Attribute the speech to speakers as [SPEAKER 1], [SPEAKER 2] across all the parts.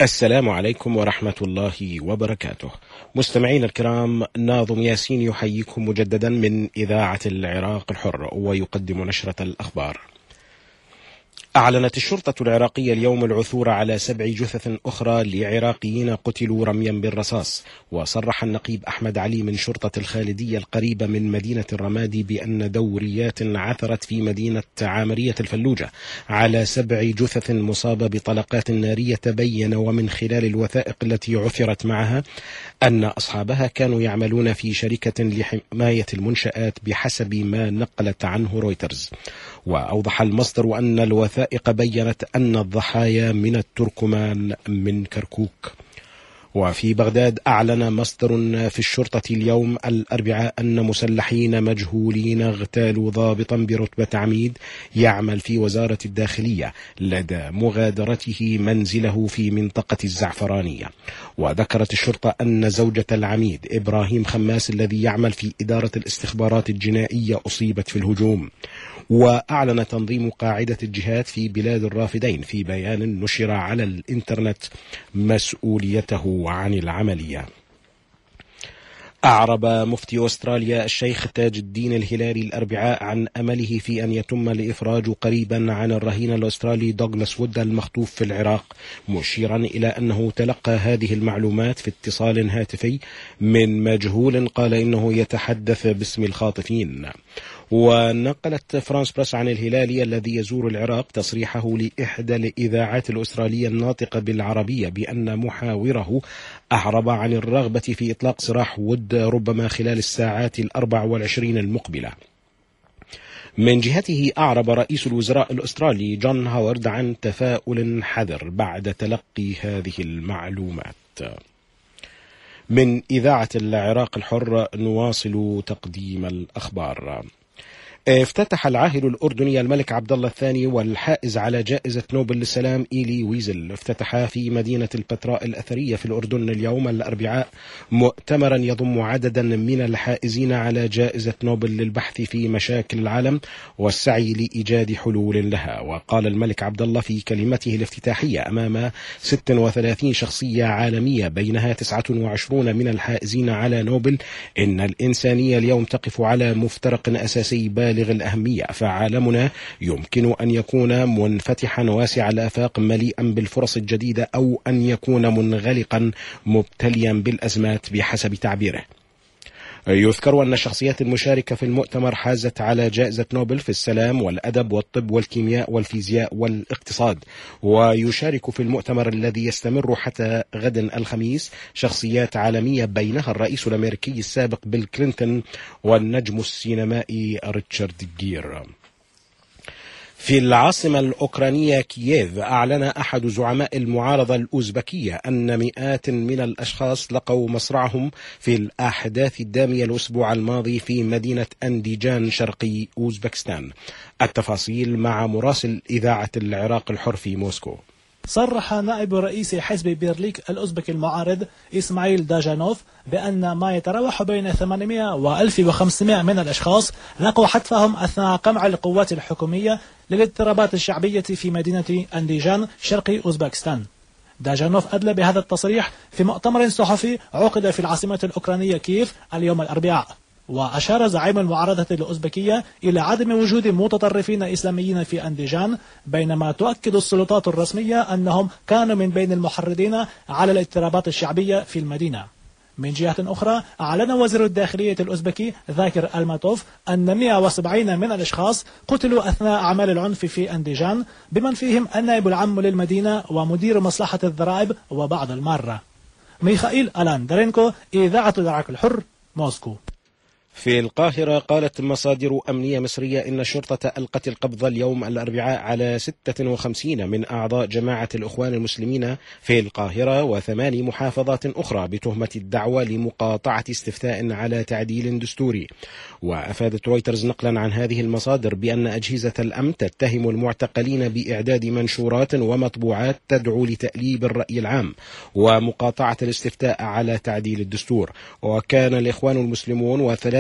[SPEAKER 1] السلام عليكم ورحمة الله وبركاته. مستمعين الكرام، ناظم ياسين يحييكم مجددا من إذاعة العراق الحر ويقدم نشرة الأخبار. أعلنت الشرطة العراقية اليوم العثور على 7 جثث أخرى لعراقيين قتلوا رميا بالرصاص. وصرح النقيب أحمد علي من شرطة الخالدية القريبة من مدينة الرمادي بأن دوريات عثرت في مدينة عامرية الفلوجة على 7 جثث مصابة بطلقات نارية. تبين ومن خلال الوثائق التي عثرت معها أن أصحابها كانوا يعملون في شركة لحماية المنشآت بحسب ما نقلت عنه رويترز. وأوضح المصدر أن الوثائق بيّنت أن الضحايا من التركمان من كركوك. وفي بغداد أعلن مصدر في الشرطة اليوم الأربعاء أن مسلحين مجهولين اغتالوا ضابطا برتبة عميد يعمل في وزارة الداخلية لدى مغادرته منزله في منطقة الزعفرانية. وذكرت الشرطة أن زوجة العميد إبراهيم خماس الذي يعمل في إدارة الاستخبارات الجنائية أصيبت في الهجوم. وأعلن تنظيم قاعدة الجهاد في بلاد الرافدين في بيان نشر على الإنترنت مسؤوليته عن العملية. أعرب مفتي أستراليا الشيخ تاج الدين الهلالي الأربعاء عن أمله في أن يتم الإفراج قريبا عن الرهين الأسترالي دوغلاس وود المخطوف في العراق، مشيرا إلى أنه تلقى هذه المعلومات في اتصال هاتفي من مجهول قال إنه يتحدث باسم الخاطفين. ونقلت فرانس بريس عن الهلالي الذي يزور العراق تصريحه لإحدى الإذاعات الأسترالية الناطقة بالعربية بأن محاوره أعرب عن الرغبة في إطلاق سراح وود ربما خلال الساعات 24 المقبلة. من جهته أعرب رئيس الوزراء الأسترالي جون هاورد عن تفاؤل حذر بعد تلقي هذه المعلومات. من إذاعة العراق الحر نواصل تقديم الأخبار. افتتح العاهل الأردني الملك عبد الله الثاني والحائز على جائزة نوبل للسلام إيلي ويزل افتتحا في مدينة البتراء الأثرية في الأردن اليوم الأربعاء مؤتمرا يضم عددا من الحائزين على جائزة نوبل للبحث في مشاكل العالم والسعي لإيجاد حلول لها. وقال الملك عبد الله في كلمته الافتتاحية أمام 36 شخصية عالمية بينها 29 من الحائزين على نوبل إن الإنسانية اليوم تقف على مفترق أساسي بالغ الأهمية، فعالمنا يمكن أن يكون منفتحا واسع الآفاق مليئا بالفرص الجديدة أو أن يكون منغلقا مبتليا بالأزمات بحسب تعبيره. يذكر أن الشخصيات المشاركة في المؤتمر حازت على جائزة نوبل في السلام والأدب والطب والكيمياء والفيزياء والاقتصاد. ويشارك في المؤتمر الذي يستمر حتى غد الخميس شخصيات عالمية بينها الرئيس الأمريكي السابق بيل كلينتون والنجم السينمائي ريتشارد جير. في العاصمة الأوكرانية كييف أعلن أحد زعماء المعارضة الأوزبكية أن مئات من الأشخاص لقوا مصرعهم في الأحداث الدامية الأسبوع الماضي في مدينة أنديجان شرقي أوزبكستان. التفاصيل مع مراسل إذاعة العراق الحر في موسكو.
[SPEAKER 2] صرح نائب رئيس حزب بيرليك الأوزبكي المعارض إسماعيل داجانوف بأن ما يتراوح بين 800 و 1500 من الأشخاص لقوا حتفهم أثناء قمع القوات الحكومية للاضطرابات الشعبية في مدينة أنديجان شرقي أوزبكستان. داجانوف أدلى بهذا التصريح في مؤتمر صحفي عقد في العاصمة الأوكرانية كييف اليوم الأربعاء. وأشار زعيم المعارضة الأوزبكية إلى عدم وجود متطرفين إسلاميين في أنديجان، بينما تؤكد السلطات الرسمية أنهم كانوا من بين المحرضين على الاضطرابات الشعبية في المدينة. من جهة أخرى أعلن وزير الداخلية الأوزبكي ذاكر ألماتوف أن 170 من الأشخاص قتلوا أثناء أعمال العنف في أنديجان، بمن فيهم النائب العام للمدينة ومدير مصلحة الضرائب وبعض المارة. ميخائيل ألاندرينكو، إذاعة العراق الحر، موسكو.
[SPEAKER 1] في القاهرة قالت مصادر أمنية مصرية إن الشرطة ألقت القبض اليوم الأربعاء على 56 من أعضاء جماعة الإخوان المسلمين في القاهرة و8 محافظات أخرى بتهمة الدعوة لمقاطعة استفتاء على تعديل دستوري. وأفادت رويترز نقلا عن هذه المصادر بأن أجهزة الأمن تتهم المعتقلين بإعداد منشورات ومطبوعات تدعو لتأليب الرأي العام ومقاطعة الاستفتاء على تعديل الدستور. وكان الإخوان المسلمون و3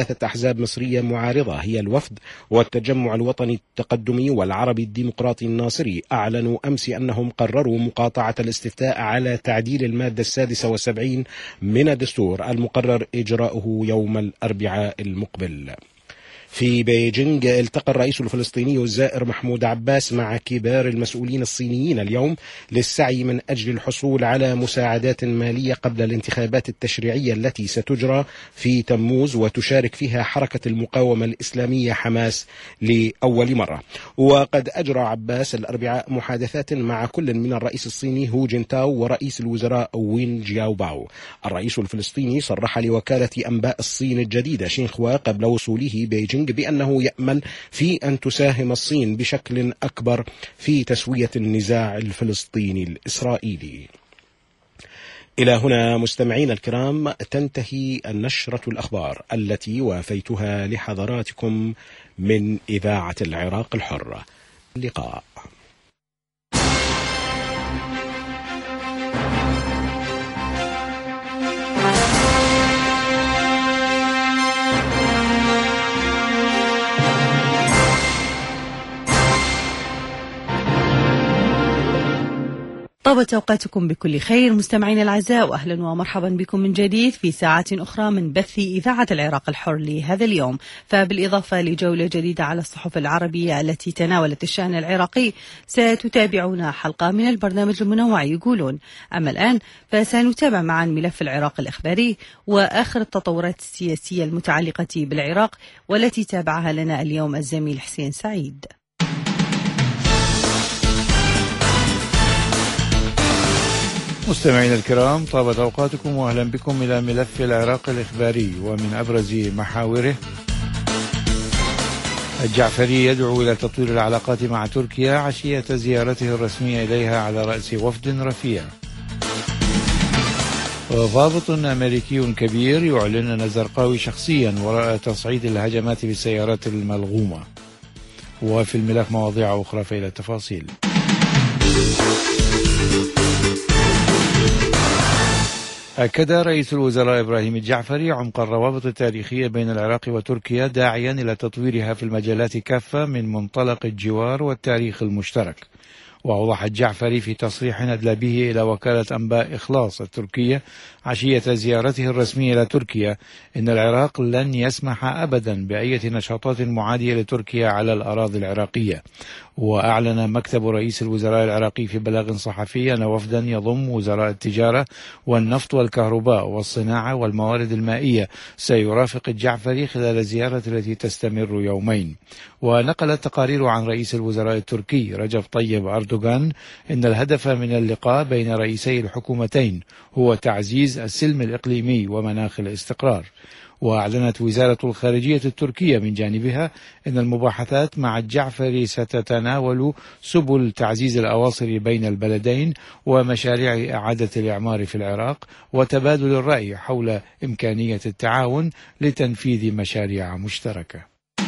[SPEAKER 1] ثلاثة أحزاب مصرية معارضة هي الوفد والتجمع الوطني التقدمي والعربي الديمقراطي الناصري أعلنوا أمس أنهم قرروا مقاطعة الاستفتاء على تعديل المادة 76 من الدستور المقرر إجراؤه يوم الأربعاء المقبل. في بيجينغ التقى الرئيس الفلسطيني الزائر محمود عباس مع كبار المسؤولين الصينيين اليوم للسعي من أجل الحصول على مساعدات مالية قبل الانتخابات التشريعية التي ستجرى في تموز وتشارك فيها حركة المقاومة الإسلامية حماس لأول مرة. وقد أجرى عباس الأربعاء محادثات مع كل من الرئيس الصيني هو جينتاو ورئيس الوزراء وين جياوباو. الرئيس الفلسطيني صرح لوكالة أنباء الصين الجديدة شينخوا قبل وصوله بيجينغ بأنه يأمل في أن تساهم الصين بشكل أكبر في تسوية النزاع الفلسطيني الإسرائيلي. إلى هنا مستمعين الكرام تنتهي النشرة الأخبار التي وافيتها لحضراتكم من إذاعة العراق الحرة. اللقاء.
[SPEAKER 3] طابت أوقاتكم بكل خير مستمعين الأعزاء، وأهلا ومرحبا بكم من جديد في ساعات أخرى من بث إذاعة العراق الحر لهذا اليوم. فبالإضافة لجولة جديدة على الصحف العربية التي تناولت الشأن العراقي ستتابعون حلقة من البرنامج المنوع يقولون. أما الآن فسنتابع معا ملف العراق الإخباري وآخر التطورات السياسية المتعلقة بالعراق والتي تابعها لنا اليوم الزميل حسين سعيد.
[SPEAKER 4] مستمعين الكرام، طابت أوقاتكم وأهلا بكم إلى ملف العراق الإخباري. ومن أبرز محاوره: الجعفري يدعو إلى تطوير العلاقات مع تركيا عشية زيارته الرسمية إليها على رأس وفد رفيع. ضابط أمريكي كبير يعلن أن الزرقاوي شخصيا وراء تصعيد الهجمات بالسيارات الملغومة. وفي الملف مواضيع أخرى فإلى التفاصيل. أكد رئيس الوزراء إبراهيم الجعفري عمق الروابط التاريخية بين العراق وتركيا، داعيا إلى تطويرها في المجالات كافة من منطلق الجوار والتاريخ المشترك. وأوضح الجعفري في تصريح أدلى به إلى وكالة أنباء إخلاص التركية عشية زيارته الرسمية إلى تركيا إن العراق لن يسمح أبدا بأي نشاطات معادية لتركيا على الأراضي العراقية. وأعلن مكتب رئيس الوزراء العراقي في بلاغ صحفي أن وفدا يضم وزراء التجارة والنفط والكهرباء والصناعة والموارد المائية سيرافق الجعفري خلال الزيارة التي تستمر يومين. ونقلت تقارير عن رئيس الوزراء التركي رجب طيب أردوغان إن الهدف من اللقاء بين رئيسي الحكومتين هو تعزيز السلم الإقليمي ومناخ الاستقرار. وأعلنت وزارة الخارجية التركية من جانبها أن المباحثات مع الجعفري ستتناول سبل تعزيز الأواصر بين البلدين ومشاريع إعادة الإعمار في العراق وتبادل الرأي حول إمكانية التعاون لتنفيذ مشاريع مشتركة.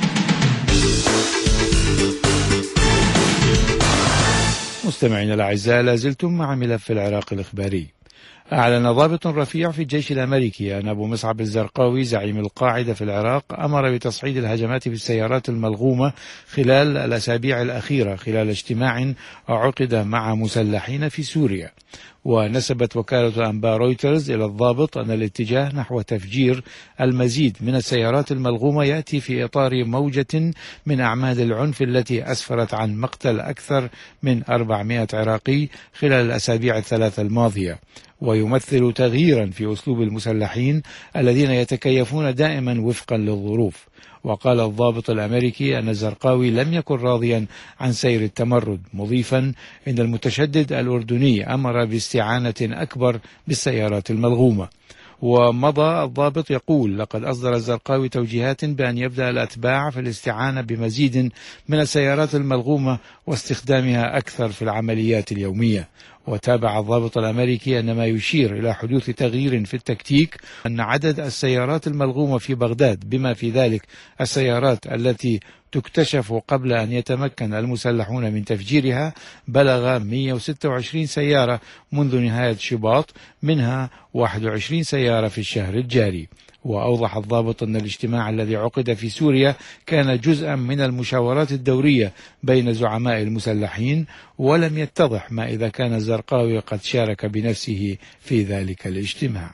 [SPEAKER 4] مستمعين الأعزاء، لازلتم مع ملف العراق الإخباري. أعلن ضابط رفيع في الجيش الأمريكي أن أبو مصعب الزرقاوي زعيم القاعدة في العراق أمر بتصعيد الهجمات بالسيارات الملغومة خلال الأسابيع الأخيرة خلال اجتماع عقد مع مسلحين في سوريا. ونسبت وكالة أنباء رويترز إلى الضابط أن الاتجاه نحو تفجير المزيد من السيارات الملغومة يأتي في إطار موجة من أعمال العنف التي أسفرت عن مقتل أكثر من 400 عراقي خلال الأسابيع الثلاثة الماضية، ويمثل تغييرا في أسلوب المسلحين الذين يتكيفون دائما وفقا للظروف. وقال الضابط الأمريكي أن الزرقاوي لم يكن راضيا عن سير التمرد، مضيفا أن المتشدد الأردني أمر باستعانة أكبر بالسيارات الملغومة. ومضى الضابط يقول: لقد أصدر الزرقاوي توجيهات بأن يبدأ الأتباع في الاستعانة بمزيد من السيارات الملغومة واستخدامها أكثر في العمليات اليومية. وتابع الضابط الأمريكي أن ما يشير إلى حدوث تغيير في التكتيك أن عدد السيارات الملغومة في بغداد بما في ذلك السيارات التي تكتشف قبل أن يتمكن المسلحون من تفجيرها بلغ 126 سيارة منذ نهاية شباط، منها 21 سيارة في الشهر الجاري. وأوضح الضابط أن الاجتماع الذي عقد في سوريا كان جزءا من المشاورات الدورية بين زعماء المسلحين، ولم يتضح ما إذا كان الزرقاوي قد شارك بنفسه في ذلك الاجتماع.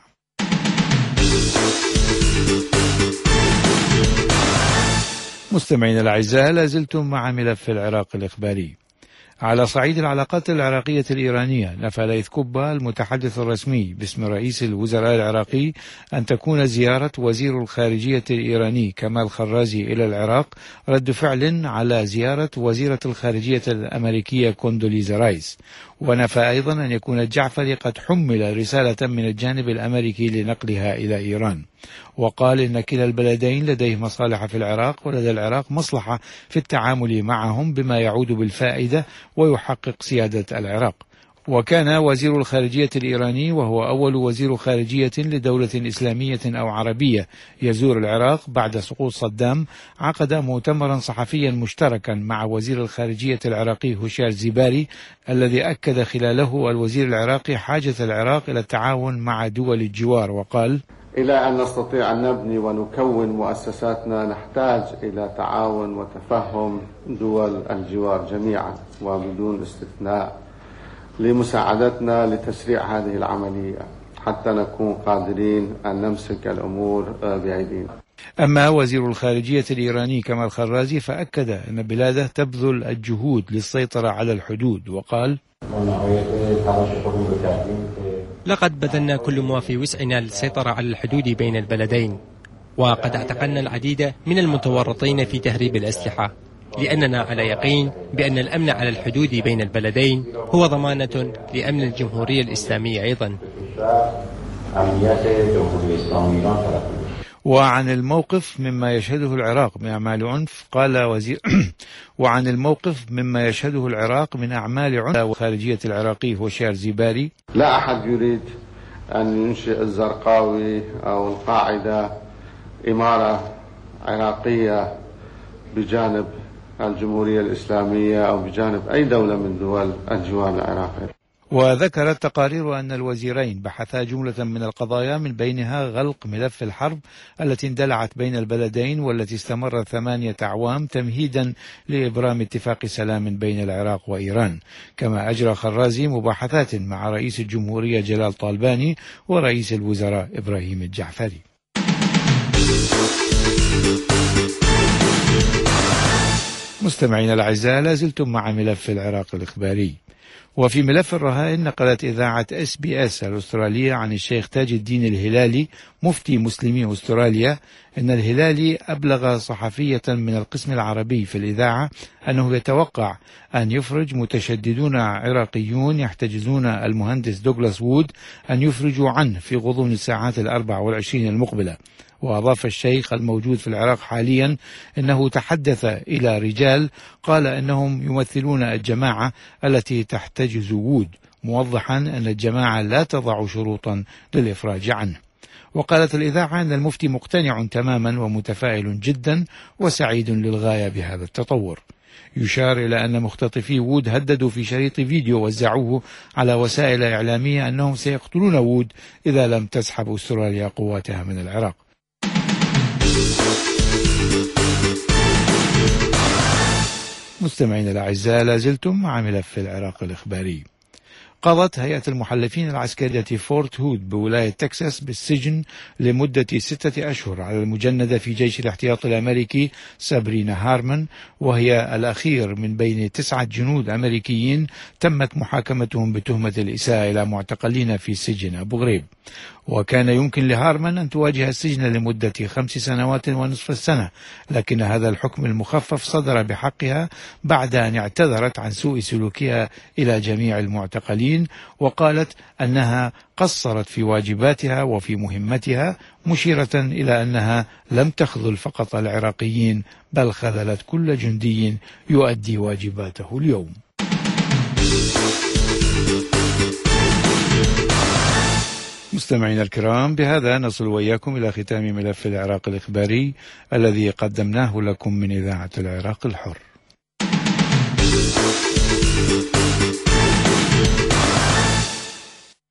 [SPEAKER 4] مستمعين الأعزاء، لازلتم مع ملف العراق الإخباري. على صعيد العلاقات العراقية الإيرانية، نفى ليث كوبا المتحدث الرسمي باسم رئيس الوزراء العراقي أن تكون زيارة وزير الخارجية الإيراني كمال خرازي إلى العراق رد فعل على زيارة وزيرة الخارجية الأمريكية كوندوليزا رايس. ونفى أيضا أن يكون الجعفري قد حمل رسالة من الجانب الأمريكي لنقلها إلى إيران، وقال إن كلا البلدين لديه مصالح في العراق، ولدى العراق مصلحة في التعامل معهم بما يعود بالفائدة ويحقق سيادة العراق. وكان وزير الخارجية الإيراني، وهو أول وزير خارجية لدولة إسلامية أو عربية يزور العراق بعد سقوط صدام، عقد مؤتمرا صحفيا مشتركا مع وزير الخارجية العراقي هشام زباري، الذي أكد خلاله الوزير العراقي حاجة العراق إلى التعاون مع دول الجوار، وقال:
[SPEAKER 5] إلى أن نستطيع أن نبني ونكون مؤسساتنا نحتاج إلى تعاون وتفهم دول الجوار جميعا وبدون استثناء لمساعدتنا لتسريع هذه العملية حتى نكون قادرين أن نمسك الأمور بأيدينا.
[SPEAKER 4] أما وزير الخارجية الإيراني كمال خرازي فأكد أن بلاده تبذل الجهود للسيطرة على الحدود، وقال:
[SPEAKER 6] لقد بذلنا كل ما في وسعنا للسيطرة على الحدود بين البلدين، وقد اعتقلنا العديد من المتورطين في تهريب الأسلحة، لأننا على يقين بأن الأمن على الحدود بين البلدين هو ضمانة لأمن الجمهورية الإسلامية أيضا.
[SPEAKER 4] وعن الموقف مما يشهده العراق من أعمال عنف قال وزير وعن الموقف مما يشهده العراق من أعمال عنف وخارجية العراقي هشام زباري:
[SPEAKER 5] لا أحد يريد أن ينشئ الزرقاوي أو القاعدة إمارة عراقية بجانب الجمهورية الإسلامية أو بجانب أي دولة من دول الجوار العراقي.
[SPEAKER 4] وذكرت التقارير أن الوزيرين بحثا جملة من القضايا من بينها غلق ملف الحرب التي اندلعت بين البلدين والتي استمرت 8 أعوام تمهيدا لإبرام اتفاق سلام بين العراق وإيران. كما أجرى خرازي مباحثات مع رئيس الجمهورية جلال طالباني ورئيس الوزراء إبراهيم الجعفري. مستمعين الأعزاء، لازلتم مع ملف العراق الإخباري. وفي ملف الرهائن، نقلت إذاعة SBS الأسترالية عن الشيخ تاج الدين الهلالي مفتي مسلمي أستراليا أن الهلالي أبلغ صحفية من القسم العربي في الإذاعة أنه يتوقع أن يفرج متشددون عراقيون يحتجزون المهندس دوغلاس وود أن يفرجوا عنه في غضون الساعات 24 المقبلة. وأضاف الشيخ الموجود في العراق حاليا أنه تحدث إلى رجال قال أنهم يمثلون الجماعة التي تحتجز وود، موضحا أن الجماعة لا تضع شروطا للإفراج عنه. وقالت الإذاعة أن المفتي مقتنع تماما ومتفائل جدا وسعيد للغاية بهذا التطور. يشار إلى أن مختطفي وود هددوا في شريط فيديو وزعوه على وسائل إعلامية أنهم سيقتلون وود إذا لم تسحب أستراليا قواتها من العراق. مستمعين الأعزاء، لازلتم مع ملف العراق الإخباري. قضت هيئة المحلفين العسكرية فورت هود بولاية تكساس بالسجن لمدة 6 أشهر على المجندة في جيش الاحتياط الأمريكي سابرينا هارمان، وهي الأخير من بين 9 جنود أمريكيين تمت محاكمتهم بتهمة الإساءة إلى معتقلين في سجن أبو غريب. وكان يمكن لهارمان أن تواجه السجن لمدة 5 سنوات ونصف السنة، لكن هذا الحكم المخفف صدر بحقها بعد أن اعتذرت عن سوء سلوكها إلى جميع المعتقلين، وقالت أنها قصرت في واجباتها وفي مهمتها، مشيرة إلى أنها لم تخذل فقط العراقيين بل خذلت كل جندي يؤدي واجباته اليوم. مستمعينا الكرام، بهذا نصل وإياكم إلى ختام ملف العراق الإخباري الذي قدمناه لكم من إذاعة العراق الحر.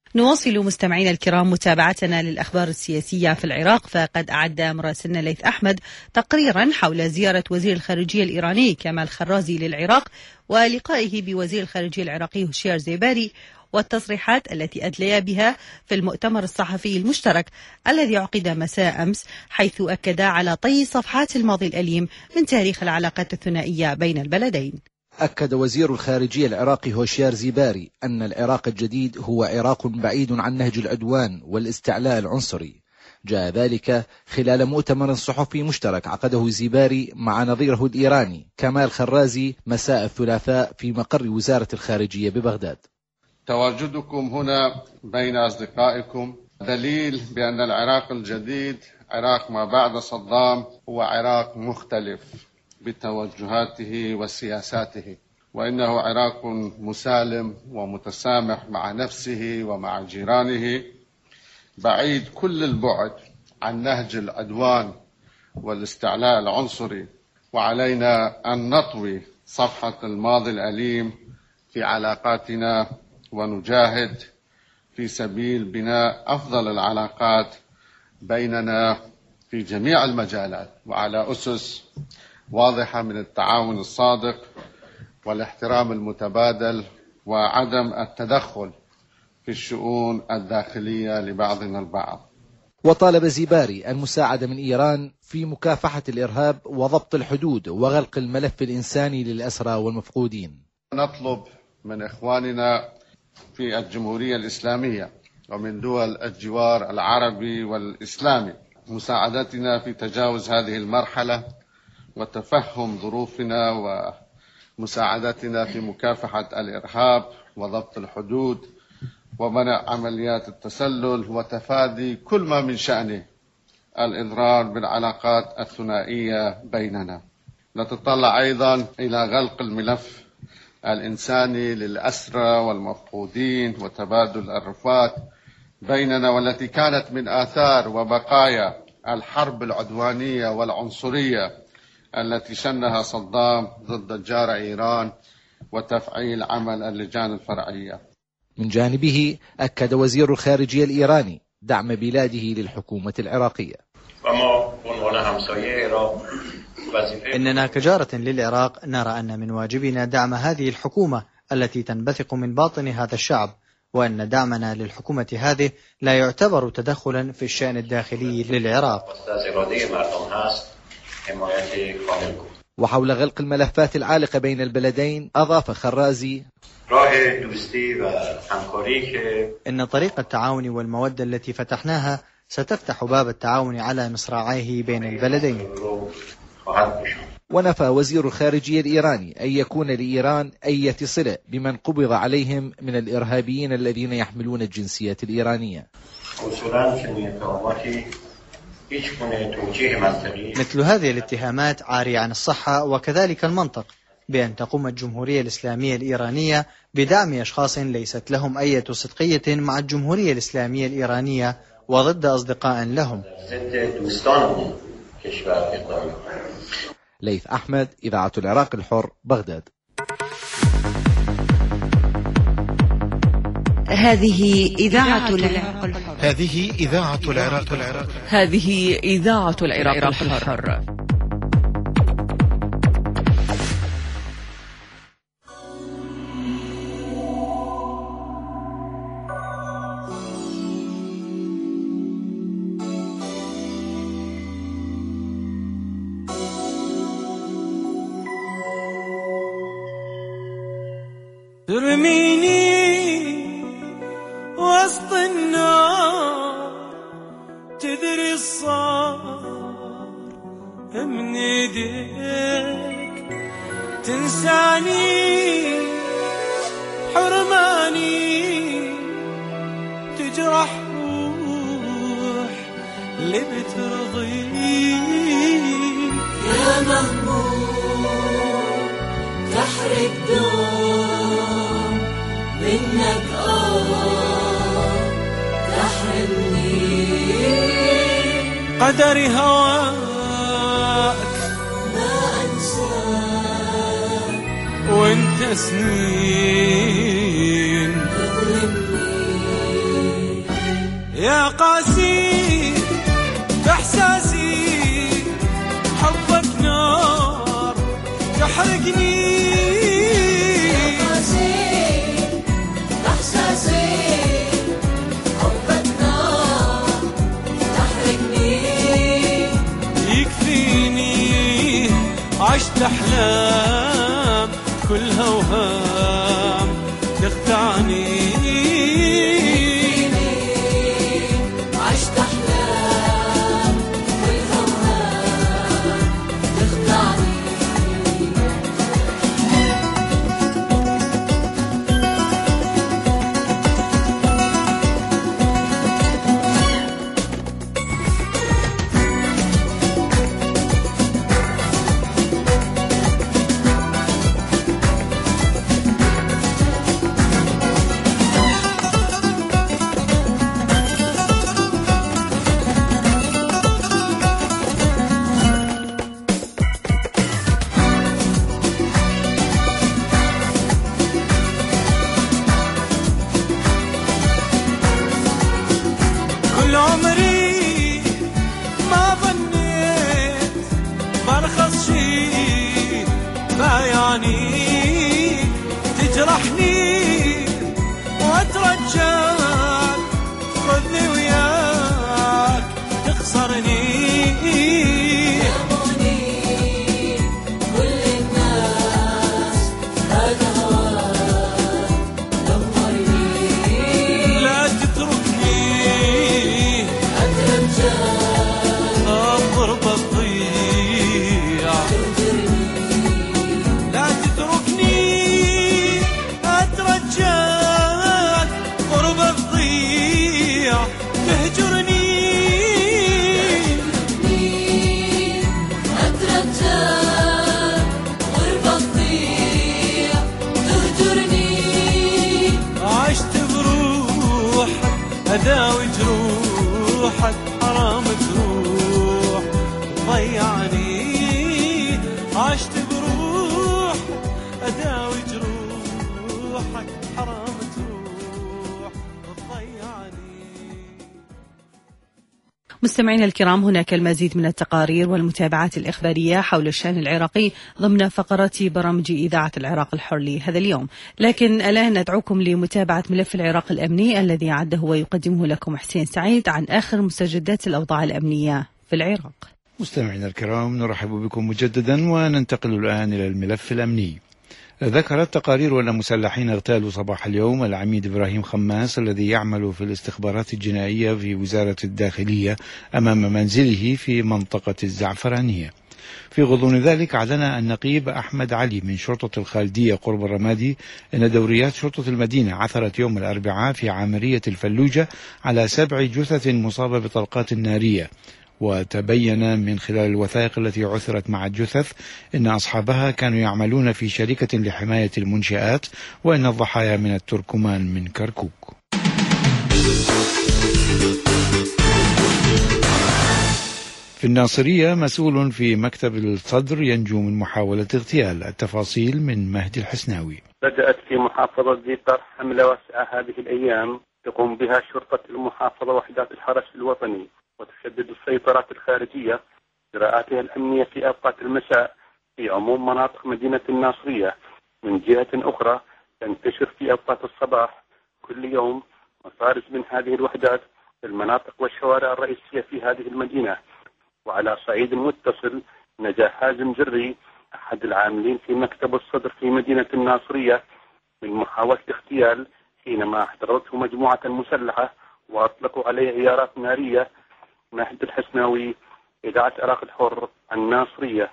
[SPEAKER 3] نواصل مستمعينا الكرام متابعتنا للأخبار السياسية في العراق، فقد أعد مراسلنا ليث أحمد تقريرا حول زيارة وزير الخارجية الإيراني كمال خرازي للعراق ولقائه بوزير الخارجية العراقي هوشيار زيباري والتصريحات التي أدلي بها في المؤتمر الصحفي المشترك الذي عقد مساء أمس، حيث أكد على طي صفحات الماضي الأليم من تاريخ العلاقات الثنائية بين البلدين.
[SPEAKER 7] أكد وزير الخارجية العراقي هوشيار زيباري أن العراق الجديد هو عراق بعيد عن نهج العدوان والاستعلاء العنصري. جاء ذلك خلال مؤتمر صحفي مشترك عقده زيباري مع نظيره الإيراني كمال خرازي مساء الثلاثاء في مقر وزارة الخارجية ببغداد.
[SPEAKER 5] تواجدكم هنا بين أصدقائكم دليل بأن العراق الجديد، عراق ما بعد صدام، هو عراق مختلف بتوجهاته وسياساته، وإنه عراق مسالم ومتسامح مع نفسه ومع جيرانه، بعيد كل البعد عن نهج العدوان والاستعلاء العنصري. وعلينا أن نطوي صفحة الماضي الأليم في علاقاتنا ونجاهد في سبيل بناء أفضل العلاقات بيننا في جميع المجالات، وعلى أسس واضحة من التعاون الصادق والاحترام المتبادل وعدم التدخل في الشؤون الداخلية لبعضنا البعض.
[SPEAKER 7] وطالب زيباري المساعدة من إيران في مكافحة الإرهاب وضبط الحدود وغلق الملف الإنساني للأسرى والمفقودين.
[SPEAKER 5] نطلب من إخواننا في الجمهورية الإسلامية ومن دول الجوار العربي والإسلامي مساعدتنا في تجاوز هذه المرحلة وتفهم ظروفنا ومساعدتنا في مكافحة الإرهاب وضبط الحدود ومنع عمليات التسلل وتفادي كل ما من شأنه الإضرار بالعلاقات الثنائية بيننا. نتطلع أيضا إلى غلق الملف الإنساني للأسرى والمفقودين وتبادل الرفات بيننا، والتي كانت من آثار وبقايا الحرب العدوانية والعنصرية التي شنها صدام ضد جار إيران وتفعيل عمل اللجان الفرعية.
[SPEAKER 7] من جانبه أكد وزير الخارجية الإيراني دعم بلاده للحكومة العراقية.
[SPEAKER 8] إننا كجارة للعراق نرى أن من واجبنا دعم هذه الحكومة التي تنبثق من باطن هذا الشعب، وأن دعمنا للحكومة هذه لا يعتبر تدخلا في الشأن الداخلي للعراق.
[SPEAKER 7] وحول غلق الملفات العالقة بين البلدين أضاف خرازي:
[SPEAKER 8] إن طريق التعاون والمودة التي فتحناها ستفتح باب التعاون على مصراعيه بين البلدين.
[SPEAKER 7] ونفى وزير الخارجية الإيراني أن يكون لإيران أي صلة بمن قبض عليهم من الإرهابيين الذين يحملون الجنسية الإيرانية.
[SPEAKER 8] مثل هذه الاتهامات عارية عن الصحة وكذلك المنطق، بأن تقوم الجمهورية الإسلامية الإيرانية بدعم أشخاص ليست لهم أي صدقية مع الجمهورية الإسلامية الإيرانية وضد أصدقاء لهم.
[SPEAKER 7] ليث أحمد، إذاعة العراق الحر، بغداد.
[SPEAKER 3] هذه إذاعة العراق الحر.
[SPEAKER 1] هذه إذاعة العراق الحر.
[SPEAKER 3] هذه إذاعة العراق الحر.
[SPEAKER 9] ترميني وسط النار، تدري الصار من ايديك، تنساني حرماني، تجرح روح اللي بترضيك.
[SPEAKER 10] يا مهموم تحرق دوم منك، تحرمني.
[SPEAKER 9] قدري هواك
[SPEAKER 10] ما أنساك،
[SPEAKER 9] وانت سنين
[SPEAKER 10] تظلمني.
[SPEAKER 9] يا قاسي بإحساسي حبك نار تحرقني
[SPEAKER 10] يا قاسي بإحساسي حبك نار تحرقني
[SPEAKER 9] يكفيني عشت أحلام كلها وهام تخدعني كل عمري ما ظنيت برخص شي بايعني تجرحني واترجاك خذني وياك تخسرني
[SPEAKER 10] كل الناس هذا هواك دمرني
[SPEAKER 9] لا تتركني أضرب الضيع لا تتركني أترجاك قرب الضيع تهجرني
[SPEAKER 10] أترجاك قرب الضيع تهجرني
[SPEAKER 9] عشت بروحك أداوي جروحك حرام تروح ضيعني عشت بروحك أداوي جروحك حرام تروح ضيعني.
[SPEAKER 3] مستمعينا الكرام، هناك المزيد من التقارير والمتابعات الإخبارية حول الشأن العراقي ضمن فقرات برامج إذاعة العراق الحر لهذا اليوم، لكن الآن ندعوكم لمتابعة ملف العراق الأمني الذي عده ويقدمه لكم حسين سعيد عن آخر مستجدات الأوضاع الأمنية في العراق.
[SPEAKER 4] مستمعينا الكرام، نرحب بكم مجددا وننتقل الآن إلى الملف الأمني. ذكرت تقارير أن مسلحين اغتالوا صباح اليوم العميد إبراهيم خماس الذي يعمل في الاستخبارات الجنائية في وزارة الداخلية أمام منزله في منطقة الزعفرانية. في غضون ذلك أعلن النقيب أحمد علي من شرطة الخالدية قرب الرمادي أن دوريات شرطة المدينة عثرت يوم الأربعاء في عامرية الفلوجة على 7 جثث مصابة بطلقات نارية، وتبين من خلال الوثائق التي عثرت مع الجثث أن أصحابها كانوا يعملون في شركة لحماية المنشآت، وأن الضحايا من التركمان من كركوك. في الناصرية مسؤول في مكتب الصدر ينجو من محاولة اغتيال. التفاصيل من مهدي الحسناوي.
[SPEAKER 11] بدأت في محافظة ذي قرح حملة واسعة هذه الأيام تقوم بها شرطة المحافظة وحدات الحرس الوطني، وتشدد السيطرات الخارجية إجراءاتها الأمنية في أوقات المساء في عموم مناطق مدينة الناصرية. من جهة أخرى تنتشر في أوقات الصباح كل يوم مفارز من هذه الوحدات في المناطق والشوارع الرئيسية في هذه المدينة. وعلى صعيد متصل نجا حازم جري أحد العاملين في مكتب الصدر في مدينة الناصرية من محاولة اغتيال حينما احتضرته مجموعة مسلحة وأطلقوا عليه غيارات نارية. مهدي الحسناوي، إذاعة العراق الحر، الناصرية.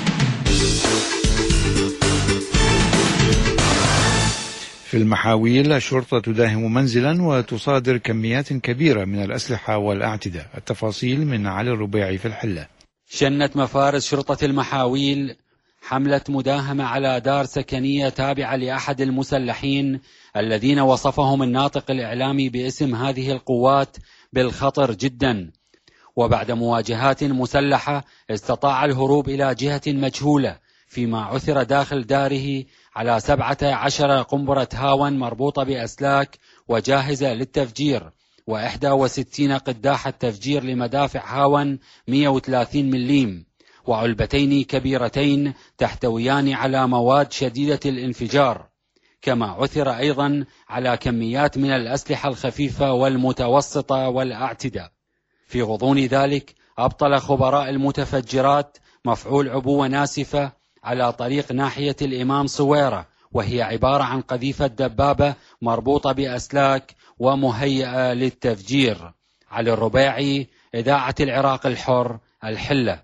[SPEAKER 4] في المحاويل الشرطة تداهم منزلا وتصادر كميات كبيرة من الأسلحة والأعتدة. التفاصيل من علي الربيعي في الحلة.
[SPEAKER 12] شنت مفارز شرطة المحاويل حملة مداهمة على دار سكنية تابعة لأحد المسلحين الذين وصفهم الناطق الإعلامي باسم هذه القوات بالخطر جدا. وبعد مواجهات مسلحة استطاع الهروب إلى جهة مجهولة، فيما عثر داخل داره على 17 قنبلة هاون مربوطة بأسلاك وجاهزة للتفجير، و61 قداحة تفجير لمدافع هاون 130 مليم، وعلبتين كبيرتين تحتويان على مواد شديدة الانفجار. كما عثر أيضا على كميات من الأسلحة الخفيفة والمتوسطة والأعتدة. في غضون ذلك أبطل خبراء المتفجرات مفعول عبوة ناسفة على طريق ناحية الإمام صويرة، وهي عبارة عن قذيفة دبابة مربوطة بأسلاك ومهيئة للتفجير. علي الربيعي، إذاعة العراق الحر، الحلة.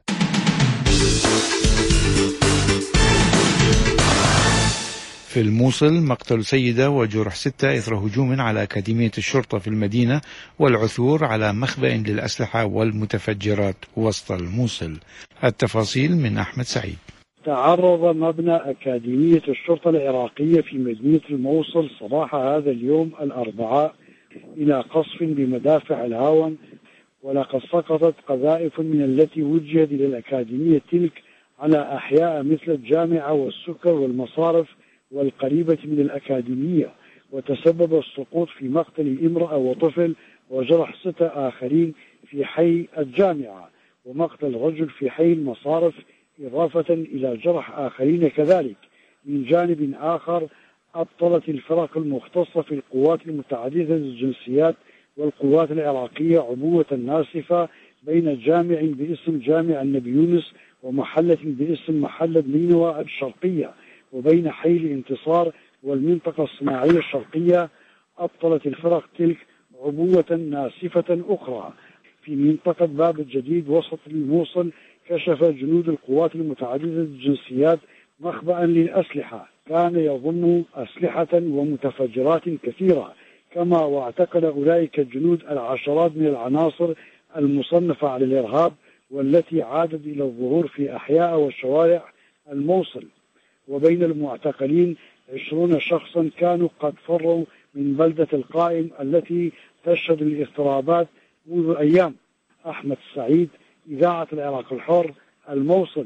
[SPEAKER 4] في الموصل مقتل سيدة وجرح 6 إثر هجوم على أكاديمية الشرطة في المدينة، والعثور على مخبأ للأسلحة والمتفجرات وسط الموصل. التفاصيل من أحمد سعيد.
[SPEAKER 13] تعرض مبنى أكاديمية الشرطة العراقية في مدينة الموصل صباح هذا اليوم الأربعاء إلى قصف بمدافع الهاون، ولقد سقطت قذائف من التي وجهت إلى الأكاديمية تلك على أحياء مثل الجامعة والسكر والمصارف والقريبة من الأكاديمية، وتسبب السقوط في مقتل امرأة وطفل وجرح 6 آخرين في حي الجامعة، ومقتل رجل في حي المصارف، إضافة إلى جرح آخرين كذلك. من جانب آخر أبطلت الفرق المختصة في القوات المتعددة الجنسيات والقوات العراقية عبوة ناسفة بين جامع باسم جامع النبي يونس ومحلة باسم محلة نينوى الشرقية، وبين حي الانتصار والمنطقة الصناعية الشرقية. أبطلت الفرق تلك عبوة ناسفة أخرى في منطقة باب الجديد وسط الموصل. كشف جنود القوات المتعددة الجنسيات مخبأ للأسلحة كان يضم أسلحة ومتفجرات كثيرة، كما واعتقل أولئك الجنود العشرات من العناصر المصنفة على الإرهاب والتي عادت إلى الظهور في أحياء وشوارع الموصل. وبين المعتقلين 20 شخصا كانوا قد فروا من بلدة القائم التي تشهد الاضطرابات منذ أيام. أحمد سعيد، إذاعة العراق الحر، الموصل.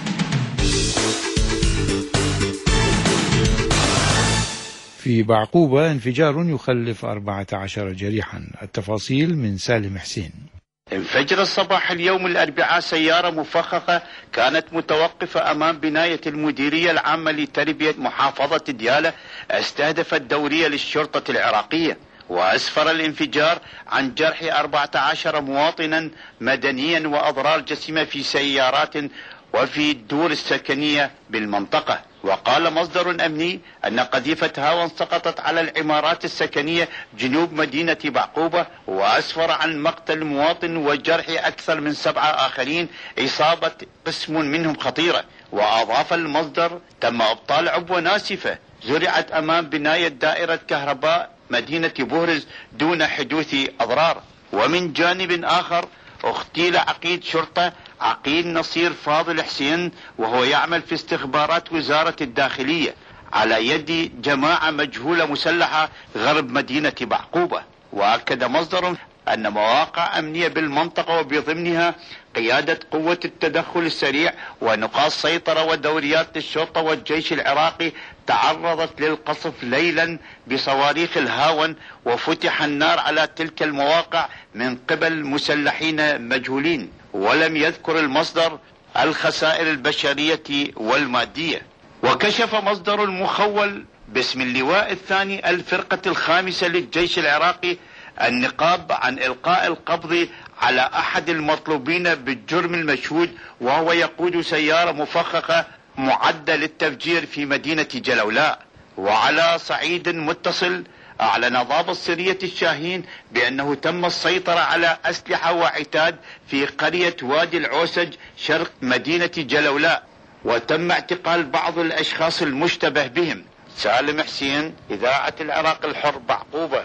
[SPEAKER 4] في بعقوبة انفجار يخلف 14 جريحا. التفاصيل من سالم حسين.
[SPEAKER 14] انفجر الصباح اليوم الأربعاء سيارة مفخخة كانت متوقفة أمام بناية المديرية العامة لتربية محافظة ديالى، استهدفت دورية للشرطة العراقية، وأسفر الانفجار عن جرح 14 مواطنا مدنيا وأضرار جسيمة في سيارات وفي الدور السكنية بالمنطقة. وقال مصدر أمني أن قذيفة هاون سقطت على العمارات السكنية جنوب مدينة بعقوبة، وأسفر عن مقتل مواطن وجرح أكثر من 7 آخرين، إصابة قسم منهم خطيرة. وأضاف المصدر تم إبطال عبوة ناسفة زرعت أمام بناية دائرة كهرباء مدينة بورز دون حدوث أضرار. ومن جانب آخر اغتيل عقيد شرطة عقيل نصير فاضل حسين وهو يعمل في استخبارات وزارة الداخلية على يد جماعة مجهولة مسلحة غرب مدينة بعقوبة. وأكد مصدر أن مواقع أمنية بالمنطقة وبضمنها قيادة قوة التدخل السريع ونقاط سيطرة ودوريات الشرطة والجيش العراقي تعرضت للقصف ليلا بصواريخ الهاون، وفتح النار على تلك المواقع من قبل مسلحين مجهولين. ولم يذكر المصدر الخسائر البشرية والمادية. وكشف مصدر المخول باسم اللواء الثاني الفرقة الخامسة للجيش العراقي النقاب عن إلقاء القبض على أحد المطلوبين بالجرم المشهود، وهو يقود سيارة مفخخة معدة للتفجير في مدينة جلولاء. وعلى صعيد متصل أعلن ضابط سرية الشاهين بأنه تم السيطرة على أسلحة وعتاد في قرية وادي العوسج شرق مدينة جلولاء، وتم اعتقال بعض الأشخاص المشتبه بهم. سالم حسين، إذاعة العراق الحر، بعقوبة.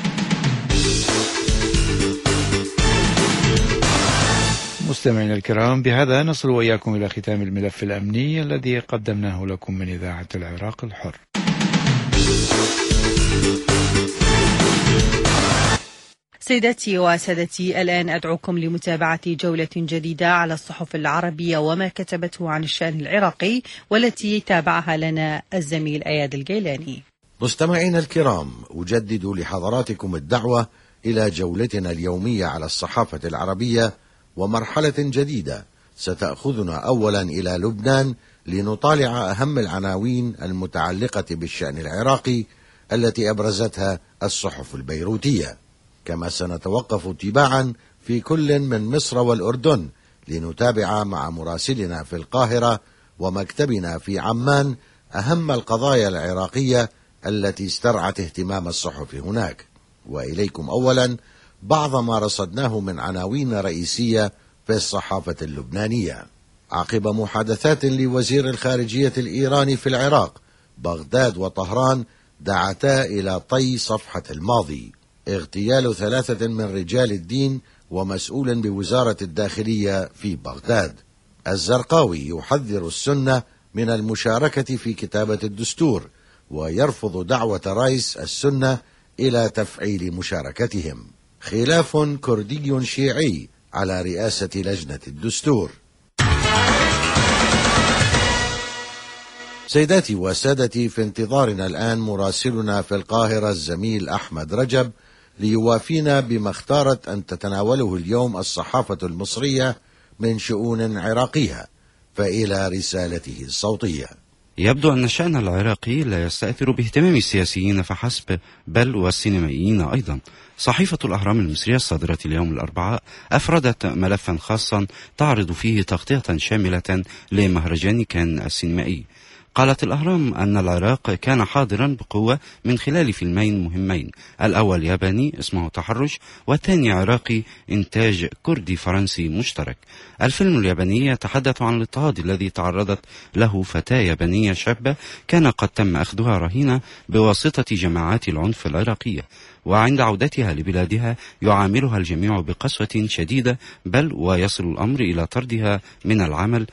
[SPEAKER 4] مستمعينا الكرام، بهذا نصل وإياكم إلى ختام الملف الأمني الذي قدمناه لكم من إذاعة العراق الحر.
[SPEAKER 3] سيداتي وسادتي، الآن أدعوكم لمتابعة جولة جديدة على الصحف العربية وما كتبته عن الشأن العراقي، والتي تابعها لنا الزميل أياد الجيلاني.
[SPEAKER 15] مستمعينا الكرام، أجدد لحضراتكم الدعوة إلى جولتنا اليومية على الصحافة العربية ومرحلة جديدة ستأخذنا أولا إلى لبنان لنطالع أهم العناوين المتعلقة بالشأن العراقي التي أبرزتها الصحف البيروتية، كما سنتوقف تباعا في كل من مصر والأردن لنتابع مع مراسلنا في القاهرة ومكتبنا في عمان أهم القضايا العراقية التي استرعت اهتمام الصحف هناك. وإليكم أولا بعض ما رصدناه من عناوين رئيسية في الصحافة اللبنانية. عقب محادثات لوزير الخارجية الإيراني في العراق، بغداد وطهران دعتا إلى طي صفحة الماضي. اغتيال 3 من رجال الدين ومسؤول بوزارة الداخلية في بغداد. الزرقاوي يحذر السنة من المشاركة في كتابة الدستور ويرفض دعوة رئيس السنة إلى تفعيل مشاركتهم. خلاف كردي شيعي على رئاسة لجنة الدستور. سيداتي وسادتي، في انتظارنا الآن مراسلنا في القاهرة الزميل أحمد رجب ليوافينا بما اختارت أن تتناوله اليوم الصحافة المصرية من شؤون عراقية، فإلى رسالته الصوتية.
[SPEAKER 16] يبدو أن الشأن العراقي لا يستأثر باهتمام السياسيين فحسب بل والسينمائيين أيضا. صحيفة الأهرام المصرية الصادرة اليوم الأربعاء أفردت ملفا خاصا تعرض فيه تغطية شاملة لمهرجان كان السينمائي. قالت الأهرام أن العراق كان حاضرا بقوة من خلال فيلمين مهمين، الأول ياباني اسمه تحرش، والثاني عراقي إنتاج كردي فرنسي مشترك. الفيلم الياباني يتحدث عن الاضطهاد الذي تعرضت له فتاة يابانية شابة كان قد تم أخذها رهينة بواسطة جماعات العنف العراقية، وعند عودتها لبلادها يعاملها الجميع بقسوة شديدة، بل ويصل الأمر إلى طردها من العمل،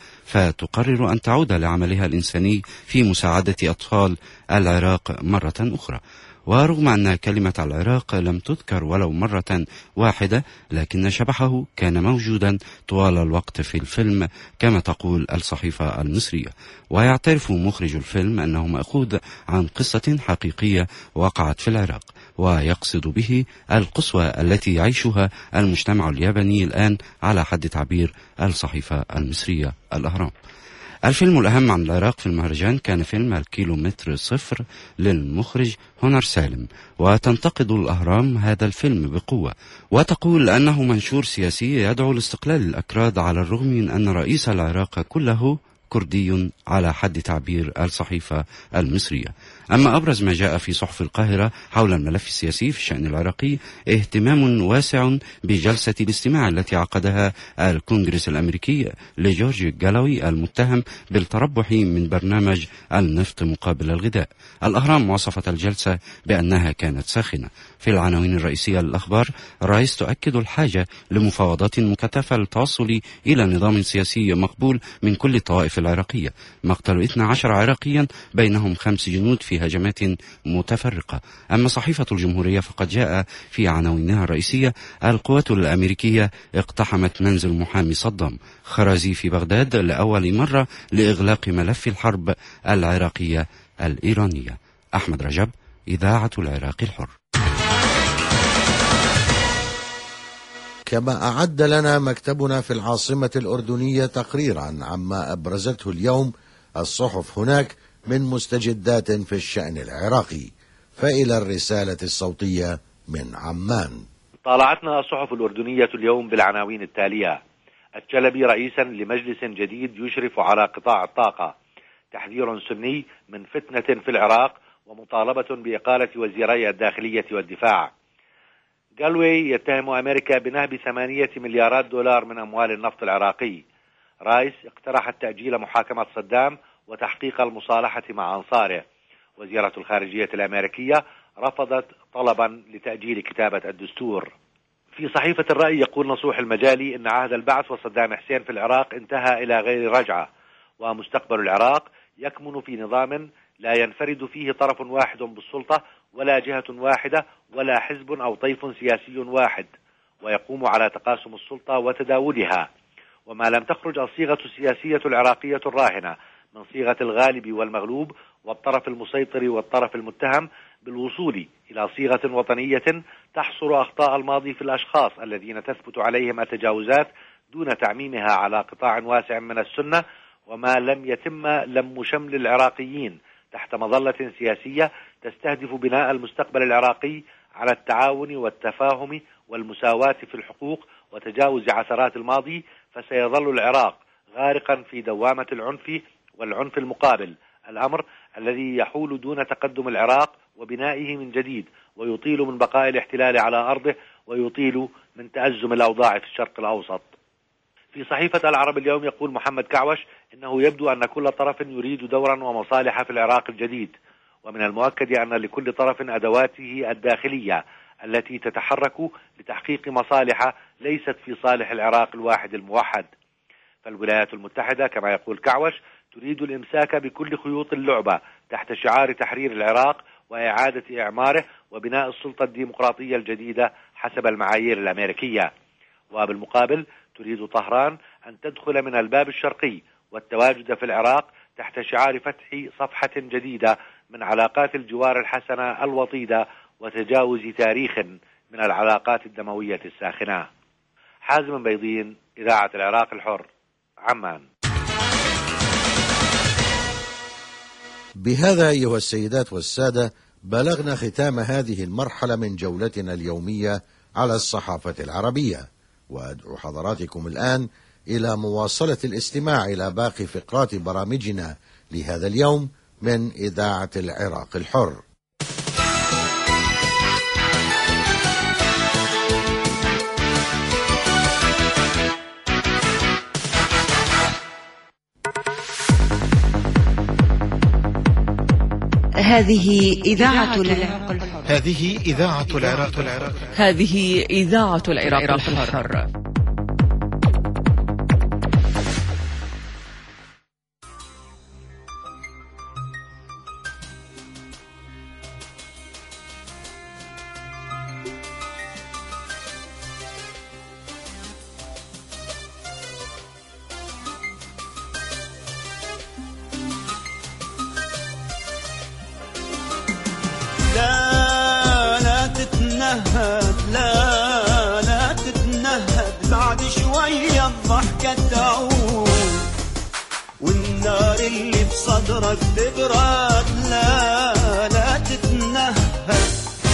[SPEAKER 16] فتقرر أن تعود لعملها الإنساني في مساعدة أطفال العراق مرة أخرى. ورغم أن كلمة العراق لم تذكر ولو مرة واحدة، لكن شبحه كان موجودا طوال الوقت في الفيلم كما تقول الصحيفة المصرية. ويعترف مخرج الفيلم أنه مأخوذ عن قصة حقيقية وقعت في العراق، ويقصد به القسوة التي يعيشها المجتمع الياباني الآن على حد تعبير الصحيفة المصرية الأهرام. الفيلم الأهم عن العراق في المهرجان كان فيلم الكيلومتر صفر للمخرج هنر سالم، وتنتقد الأهرام هذا الفيلم بقوة وتقول أنه منشور سياسي يدعو لاستقلال الأكراد، على الرغم من أن رئيس العراق كله كردي على حد تعبير الصحيفة المصرية. أما أبرز ما جاء في صحف القاهرة حول الملف السياسي في الشأن العراقي اهتمام واسع بجلسة الاستماع التي عقدها الكونغرس الأمريكي لجورج جالوي المتهم بالتربح من برنامج النفط مقابل الغذاء. الأهرام وصفت الجلسة بأنها كانت ساخنة. في العناوين الرئيسية للأخبار، رايس تؤكد الحاجة لمفاوضات مكثفة للتوصل إلى نظام سياسي مقبول من كل الطوائف العراقية. مقتل 12 عراقيا بينهم 5 جنود في هجمات متفرقة. أما صحيفة الجمهورية فقد جاء في عناوينها الرئيسية: القوات الأمريكية اقتحمت منزل محامي صدام، خرازي في بغداد لأول مرة لإغلاق ملف الحرب العراقية الإيرانية. أحمد رجب، إذاعة العراق الحر.
[SPEAKER 15] كما أعد لنا مكتبنا في العاصمة الأردنية تقريرا عما أبرزته اليوم الصحف هناك من مستجدات في الشأن العراقي، فإلى الرسالة الصوتية من عمان.
[SPEAKER 17] طالعتنا الصحف الأردنية اليوم بالعناوين التالية: الشلبي رئيسا لمجلس جديد يشرف على قطاع الطاقة، تحذير سني من فتنة في العراق ومطالبة بإقالة وزيري الداخلية والدفاع. جالوي يتهم أمريكا بنهب 8 مليارات دولار من أموال النفط العراقي. رايس اقترح تأجيل محاكمة صدام وتحقيق المصالحة مع أنصاره. وزيرة الخارجية الأمريكية رفضت طلبا لتأجيل كتابة الدستور. في صحيفة الرأي يقول نصوح المجالي إن عهد البعث وصدام حسين في العراق انتهى إلى غير رجعة، ومستقبل العراق يكمن في نظام لا ينفرد فيه طرف واحد بالسلطة ولا جهة واحدة ولا حزب أو طيف سياسي واحد، ويقوم على تقاسم السلطة وتداولها. وما لم تخرج الصيغة السياسية العراقية الراهنة من صيغة الغالب والمغلوب والطرف المسيطر والطرف المتهم بالوصول إلى صيغة وطنية تحصر أخطاء الماضي في الأشخاص الذين تثبت عليهم التجاوزات دون تعميمها على قطاع واسع من السنة، وما لم يتم لم شمل العراقيين تحت مظلة سياسية تستهدف بناء المستقبل العراقي على التعاون والتفاهم والمساواة في الحقوق وتجاوز عثرات الماضي، فسيظل العراق غارقا في دوامة العنف والعنف المقابل، الأمر الذي يحول دون تقدم العراق وبنائه من جديد، ويطيل من بقاء الاحتلال على أرضه، ويطيل من تأزم الأوضاع في الشرق الأوسط. في صحيفة العرب اليوم يقول محمد كعوش إنه يبدو أن كل طرف يريد دورا ومصالح في العراق الجديد، ومن المؤكد أن لكل طرف أدواته الداخلية التي تتحرك لتحقيق مصالح ليست في صالح العراق الواحد الموحد. فالولايات المتحدة كما يقول كعوش تريد الإمساك بكل خيوط اللعبة تحت شعار تحرير العراق وإعادة إعماره وبناء السلطة الديمقراطية الجديدة حسب المعايير الأمريكية. وبالمقابل تريد طهران أن تدخل من الباب الشرقي والتواجد في العراق تحت شعار فتح صفحة جديدة من علاقات الجوار الحسنة الوطيدة وتجاوز تاريخ من العلاقات الدموية الساخنة. حازم بيضين، إذاعة العراق الحر، عمان.
[SPEAKER 15] بهذا أيها السيدات والسادة بلغنا ختام هذه المرحلة من جولتنا اليومية على الصحافة العربية، وأدعو حضراتكم الآن إلى مواصلة الاستماع إلى باقي فقرات برامجنا لهذا اليوم من إذاعة العراق الحر.
[SPEAKER 3] هذه إذاعة العراق الحر.
[SPEAKER 1] هذه إذاعة العراق الحر.
[SPEAKER 3] هذه إذاعة العراق الحر.
[SPEAKER 9] لا تتنهد، لا تتنهد، بعد شوية الضحكة تعود والنار اللي بصدرك تبرد. لا تتنهد،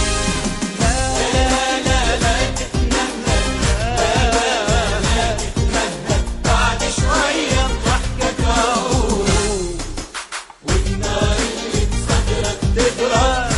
[SPEAKER 9] لا تتنهد، لا تتنهد، بعد شوية الضحكة تعود والنار اللي بصدرك تبرد.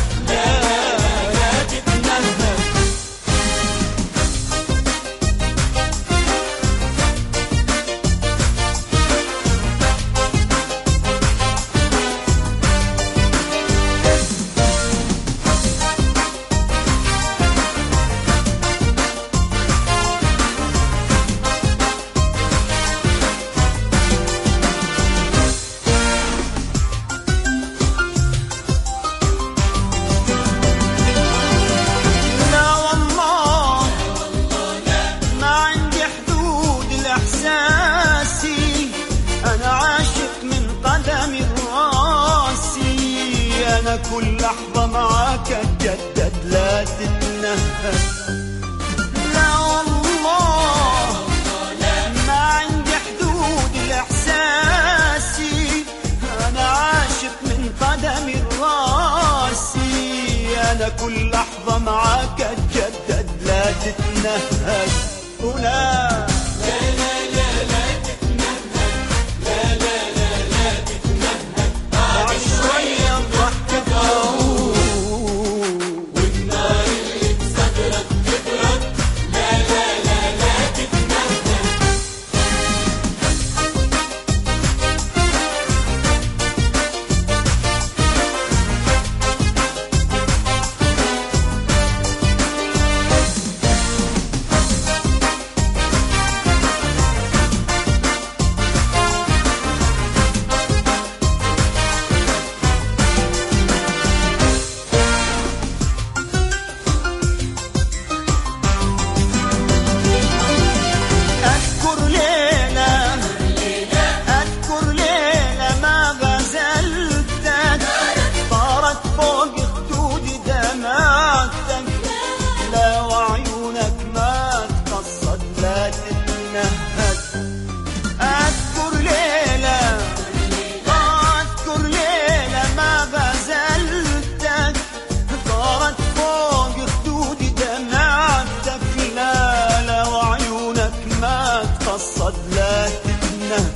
[SPEAKER 9] كل لحظة معاك اتجدد، لا تتنهد. لا والله ما عندي حدود لإحساسي، أنا عاشق من قدمي الراسي. أنا كل لحظة معاك اتجدد، لا تتنهد. ولا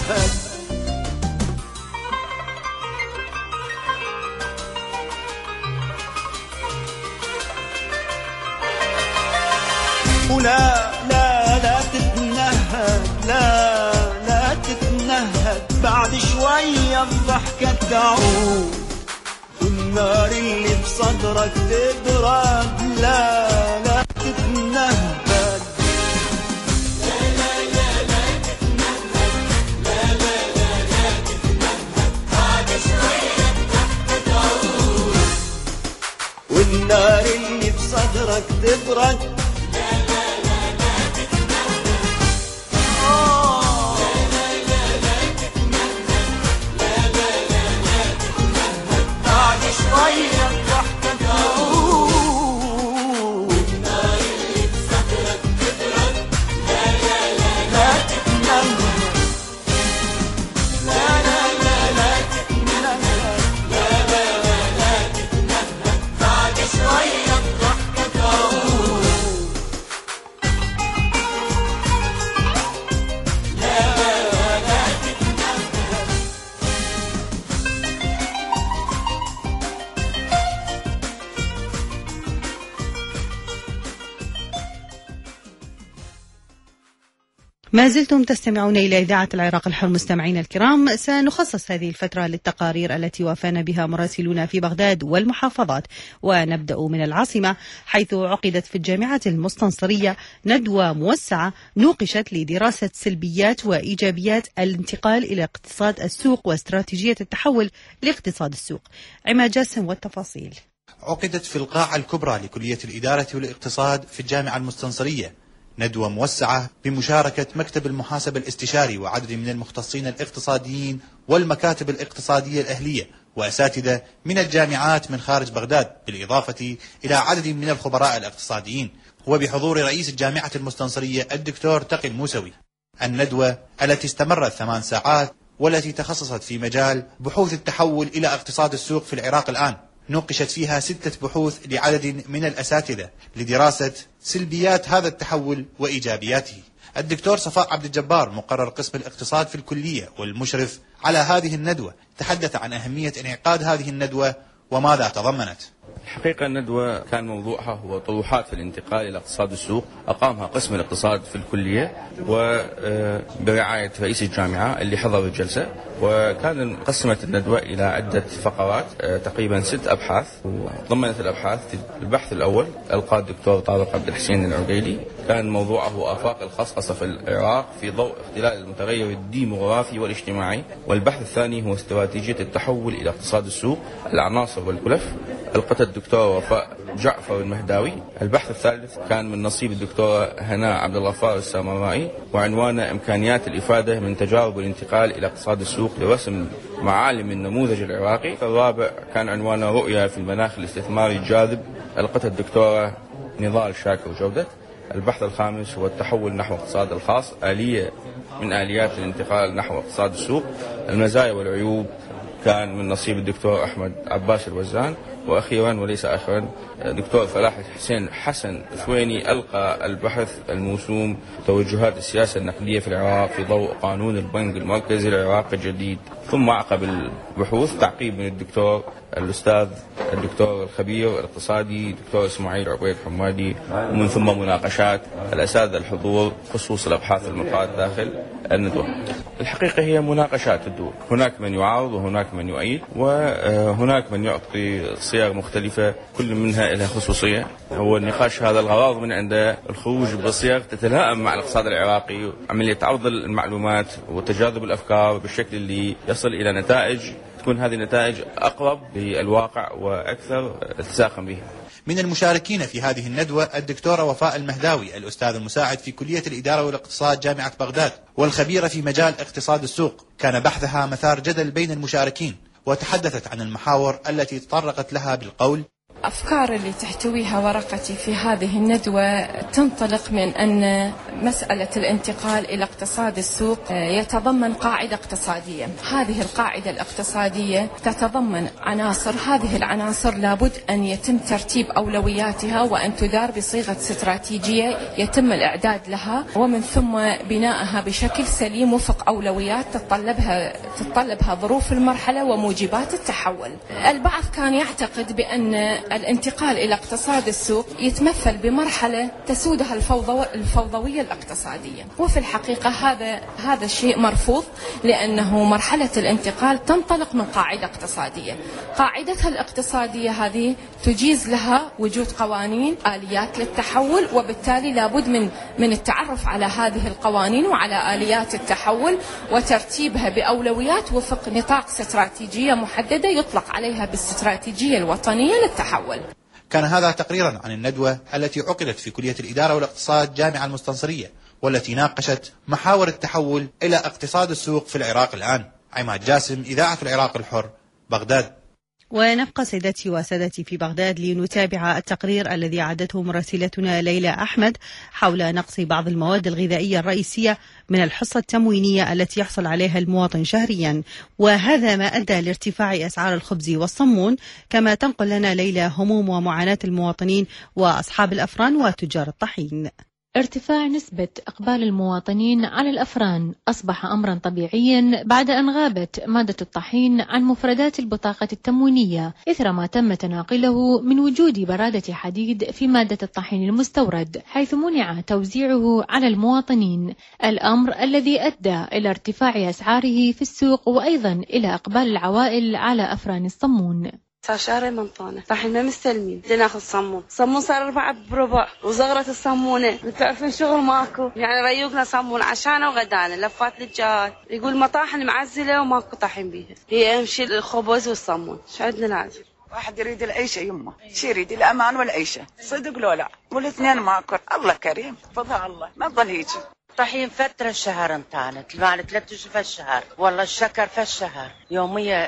[SPEAKER 9] ولا لا لا تتنهد، لا تتنهد، بعد شوية الضحكة تعود والنار اللي بصدرك تبرد. لا تتنهد، والنار اللي بصدرك تبرد.
[SPEAKER 3] ما زلتم تستمعون إلى إذاعة العراق الحر مستمعين الكرام. سنخصص هذه الفترة للتقارير التي وافانا بها مراسلون في بغداد والمحافظات، ونبدأ من العاصمة حيث عقدت في الجامعة المستنصرية ندوة موسعة نوقشت لدراسة سلبيات وإيجابيات الانتقال إلى اقتصاد السوق واستراتيجية التحول لاقتصاد السوق. عماد جاسم والتفاصيل.
[SPEAKER 18] عقدت في القاعة الكبرى لكلية الإدارة والاقتصاد في الجامعة المستنصرية ندوة موسعة بمشاركة مكتب المحاسب الاستشاري وعدد من المختصين الاقتصاديين والمكاتب الاقتصادية الأهلية وأساتذة من الجامعات من خارج بغداد، بالإضافة إلى عدد من الخبراء الاقتصاديين، وبحضور رئيس الجامعة المستنصرية الدكتور تقي الموسوي. الندوة التي استمرت 8 ساعات والتي تخصصت في مجال بحوث التحول إلى اقتصاد السوق في العراق الآن، نوقشت فيها 6 بحوث لعدد من الأساتذة لدراسة سلبيات هذا التحول وإيجابياته. الدكتور صفاء عبد الجبار مقرر قسم الاقتصاد في الكلية والمشرف على هذه الندوة تحدث عن أهمية انعقاد هذه الندوة وماذا تضمنت.
[SPEAKER 19] الحقيقة الندوة كان موضوعها هو طروحات في الانتقال إلى اقتصاد السوق، أقامها قسم الاقتصاد في الكلية وبرعاية رئيس الجامعة اللي حضر الجلسة، وكان قسمت الندوة إلى عدة فقرات تقريبا 6 أبحاث، وضمنت الأبحاث البحث الأول ألقاه الدكتور طارق عبد الحسين العقيلي، كان موضوعه آفاق الخصخصة في العراق في ضوء اختلال المتغير الديموغرافي والاجتماعي، والبحث الثاني هو استراتيجية التحول إلى اقتصاد السوق العناصر والكلف، ألقته الدكتورة وفاء جعفر المهداوي. البحث الثالث كان من نصيب الدكتورة هناء عبد الغفار السامرائي، وعنوانه إمكانيات الإفادة من تجارب الانتقال إلى اقتصاد السوق لرسم معالم النموذج العراقي. الرابع كان عنوانه رؤية في المناخ الاستثماري الجاذب، ألقته الدكتورة نضال شاكر جودة. البحث الخامس هو التحول نحو اقتصاد الخاص، آلية من آليات الانتقال نحو اقتصاد السوق، المزايا والعيوب، كان من نصيب الدكتور أحمد عباس الوزان. وأخيرا وليس آخرا دكتور فلاح حسين حسن ثويني ألقى البحث الموسوم توجهات السياسة النقدية في العراق في ضوء قانون البنك المركزي العراقي الجديد. ثم عقب البحوث تعقيب من الدكتور الأستاذ الدكتور الخبير الاقتصادي دكتور إسماعيل عبيد حمادي، ومن ثم مناقشات الأساتذة الحضور خصوص الأبحاث المقالة داخل الندوة. الحقيقة هي مناقشات تدور، هناك من يعارض وهناك من يؤيد، وهناك من يعطي صيغ مختلفة كل منها لها خصوصية. هو النقاش هذا الغرض من عنده الخروج بصيغ تتلائم مع الاقتصاد العراقي، عملية عرض المعلومات وتجاذب الأفكار بالشكل اللي يصل إلى نتائج تكون هذه النتائج أقرب للواقع وأكثر التزاما بها.
[SPEAKER 18] من المشاركين في هذه الندوة الدكتورة وفاء المهداوي الأستاذ المساعد في كلية الإدارة والاقتصاد جامعة بغداد والخبيرة في مجال اقتصاد السوق. كان بحثها مثار جدل بين المشاركين، وتحدثت عن المحاور التي تطرقت لها بالقول:
[SPEAKER 20] الأفكار اللي تحتويها ورقتي في هذه الندوة تنطلق من أن مسألة الانتقال إلى اقتصاد السوق يتضمن قاعدة اقتصادية. هذه القاعدة الاقتصادية تتضمن عناصر، هذه العناصر لابد أن يتم ترتيب أولوياتها وأن تدار بصيغة استراتيجية يتم الإعداد لها، ومن ثم بنائها بشكل سليم وفق أولويات تتطلبها ظروف المرحلة وموجبات التحول. البعض كان يعتقد بأن الانتقال إلى اقتصاد السوق يتمثل بمرحلة تسودها الفوضوية الاقتصادية، وفي الحقيقة هذا الشيء مرفوض، لأنه مرحلة الانتقال تنطلق من قاعدة اقتصادية. قاعدتها الاقتصادية هذه تجيز لها وجود قوانين، آليات للتحول، وبالتالي لابد من التعرف على هذه القوانين وعلى آليات التحول وترتيبها بأولويات وفق نطاق استراتيجية محددة يطلق عليها بالاستراتيجية الوطنية للتحول.
[SPEAKER 18] كان هذا تقريرا عن الندوة التي عقدت في كلية الإدارة والاقتصاد جامعة المستنصرية، والتي ناقشت محاور التحول إلى اقتصاد السوق في العراق الآن. عماد جاسم، إذاعة العراق الحر، بغداد.
[SPEAKER 3] ونبقى سيداتي وسادتي في بغداد لنتابع التقرير الذي أعدته مراسلتنا ليلى أحمد حول نقص بعض المواد الغذائية الرئيسية من الحصة التموينية التي يحصل عليها المواطن شهريا، وهذا ما أدى لارتفاع أسعار الخبز والصمون. كما تنقل لنا ليلى هموم ومعاناة المواطنين وأصحاب الأفران وتجار الطحين.
[SPEAKER 21] ارتفاع نسبة إقبال المواطنين على الأفران أصبح أمرا طبيعيا بعد أن غابت مادة الطحين عن مفردات البطاقة التموينية إثر ما تم تناقله من وجود برادة حديد في مادة الطحين المستورد، حيث منع توزيعه على المواطنين، الأمر الذي أدى إلى ارتفاع أسعاره في السوق وأيضا إلى إقبال العوائل على أفران الصمون.
[SPEAKER 22] صار شهرين منطونة طحين ما مستلمين، بدنا ناخذ صمون صار 4 بربع، وزغرة الصمونة بتعرفين شغل ماكو، يعني ريوقنا صمون عشانه وغدانا لفات للجار، يقول مطاحن معزلة وماكو طحين بيها، هي أهم شيء الخبز والصمون. شو عندنا لازم؟
[SPEAKER 23] واحد يريد العيشة يمه، شي يريد الأمان والعيشة، صدق لو لا، والاثنين ماكو، الله كريم فضل الله ما تظل هيك.
[SPEAKER 24] طحين فترة الشهر انطانت، المال 3 أشهر في الشهر، والله الشكر في الشهر، يومية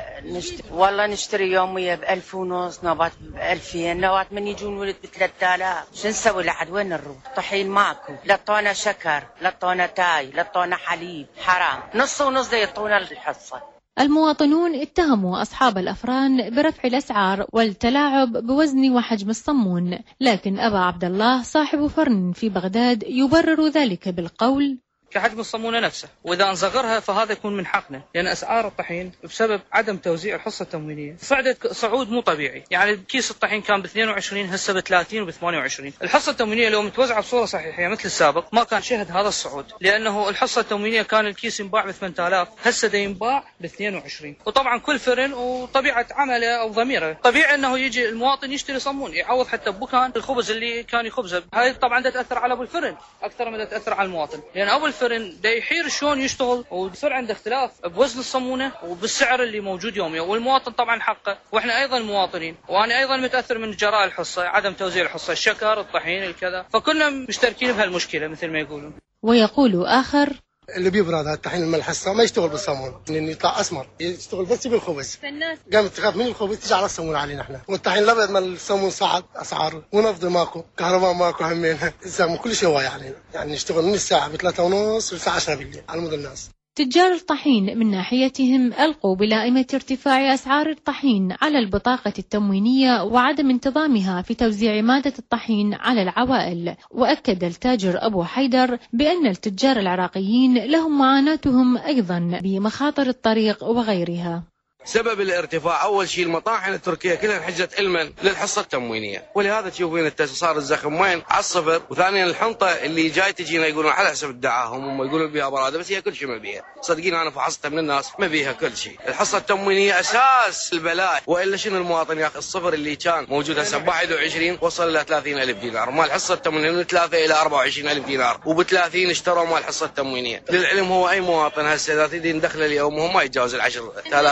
[SPEAKER 24] نشتري يومية ب1500، نوبات ب2000، نوبات من يجون ولد ب3000، شو نسوي لحد وين نروح؟ طحين ماكو، لا طونا شكر، لا طونا تاي، لا طونا حليب، حرام، نص ونص يعطونا الحصة.
[SPEAKER 21] المواطنون اتهموا أصحاب الأفران برفع الأسعار والتلاعب بوزن وحجم الصمون، لكن أبا عبد الله صاحب فرن في بغداد يبرر ذلك بالقول:
[SPEAKER 25] كحجم الصمونة نفسه، وإذا نصغرها فهذا يكون من حقنا، لأن أسعار الطحين بسبب عدم توزيع الحصة التموينية صعدت صعود مو طبيعي. يعني كيس الطحين كان ب22 هسه ب30 وب28. الحصة التموينية لو متوزعة بصورة صحيحة مثل السابق ما كان شهد هذا الصعود، لأنه الحصة التموينية كان الكيس ينباع ب8000 هسه دا ينباع ب22. وطبعا كل فرن وطبيعة عمله أو ضميره طبيعي أنه يجي المواطن يشتري صمون يعوض حتى بكان الخبز اللي كان يخبزه. هاي طبعا دا تأثر على أبو الفرن أكثر من دا تأثر على المواطن، لأن أبو الفرن دا يحير شلون يشتغل ويصير عنده اختلاف بوزن الصمونة وبالسعر اللي موجود يوميا، والمواطن طبعا حقه، واحنا ايضا مواطنين، وانا ايضا متاثر من جراء الحصة، عدم توزيع الحصة، الشكر، الطحين، الكذا، فكلنا مشتركين بهالمشكلة مثل ما يقولون.
[SPEAKER 21] ويقول آخر:
[SPEAKER 26] اللي بيبرد الطحين من الحصة ما يشتغل بالصمون، لأن يطلع أسمر، يشتغل بس بالخبز. فالناس قامت تخاف من الخبز تيجي على الصمون علينا احنا، والطحين الأبيض من الصمون صعد أسعاره، ونفض ماكو، كهرباء ماكو، همينها، الزام كل شيء واقع علينا، يعني نشتغل من الساعة ب3:30 للساعة 10 بالليل على مود الناس.
[SPEAKER 21] تجار الطحين من ناحيتهم ألقوا بلائمة ارتفاع أسعار الطحين على البطاقة التموينية وعدم انتظامها في توزيع مادة الطحين على العوائل. وأكد التاجر أبو حيدر بأن التجار العراقيين لهم معاناتهم أيضا بمخاطر الطريق وغيرها.
[SPEAKER 27] سبب الارتفاع أول شيء المطاحن التركية كلها انحجت علما للحصة التموينية، ولهذا تشوفين صار الزخم وين على الصفر. وثانيا الحنطة اللي جاي تجينا يقولون على حسب ادعاهم هم يقولون بيها برادة، بس هي كل شيء ما بيها، صدقين أنا فحصتها من الناس ما بيها كل شيء. الحصة التموينية أساس البلاء، وإلا شنو المواطن ياخذ الصفر اللي كان موجود هسه ب21 وصل إلى 30,000 دينار، مال الحصة التموينية من 3 إلى 24,000 دينار، وب30 اشتروا مال الحصة التموينية. للعلم هو أي مواطن هسه إذا تدين دخله اليوم هو ما يتجاوز 10,000 أو 15,000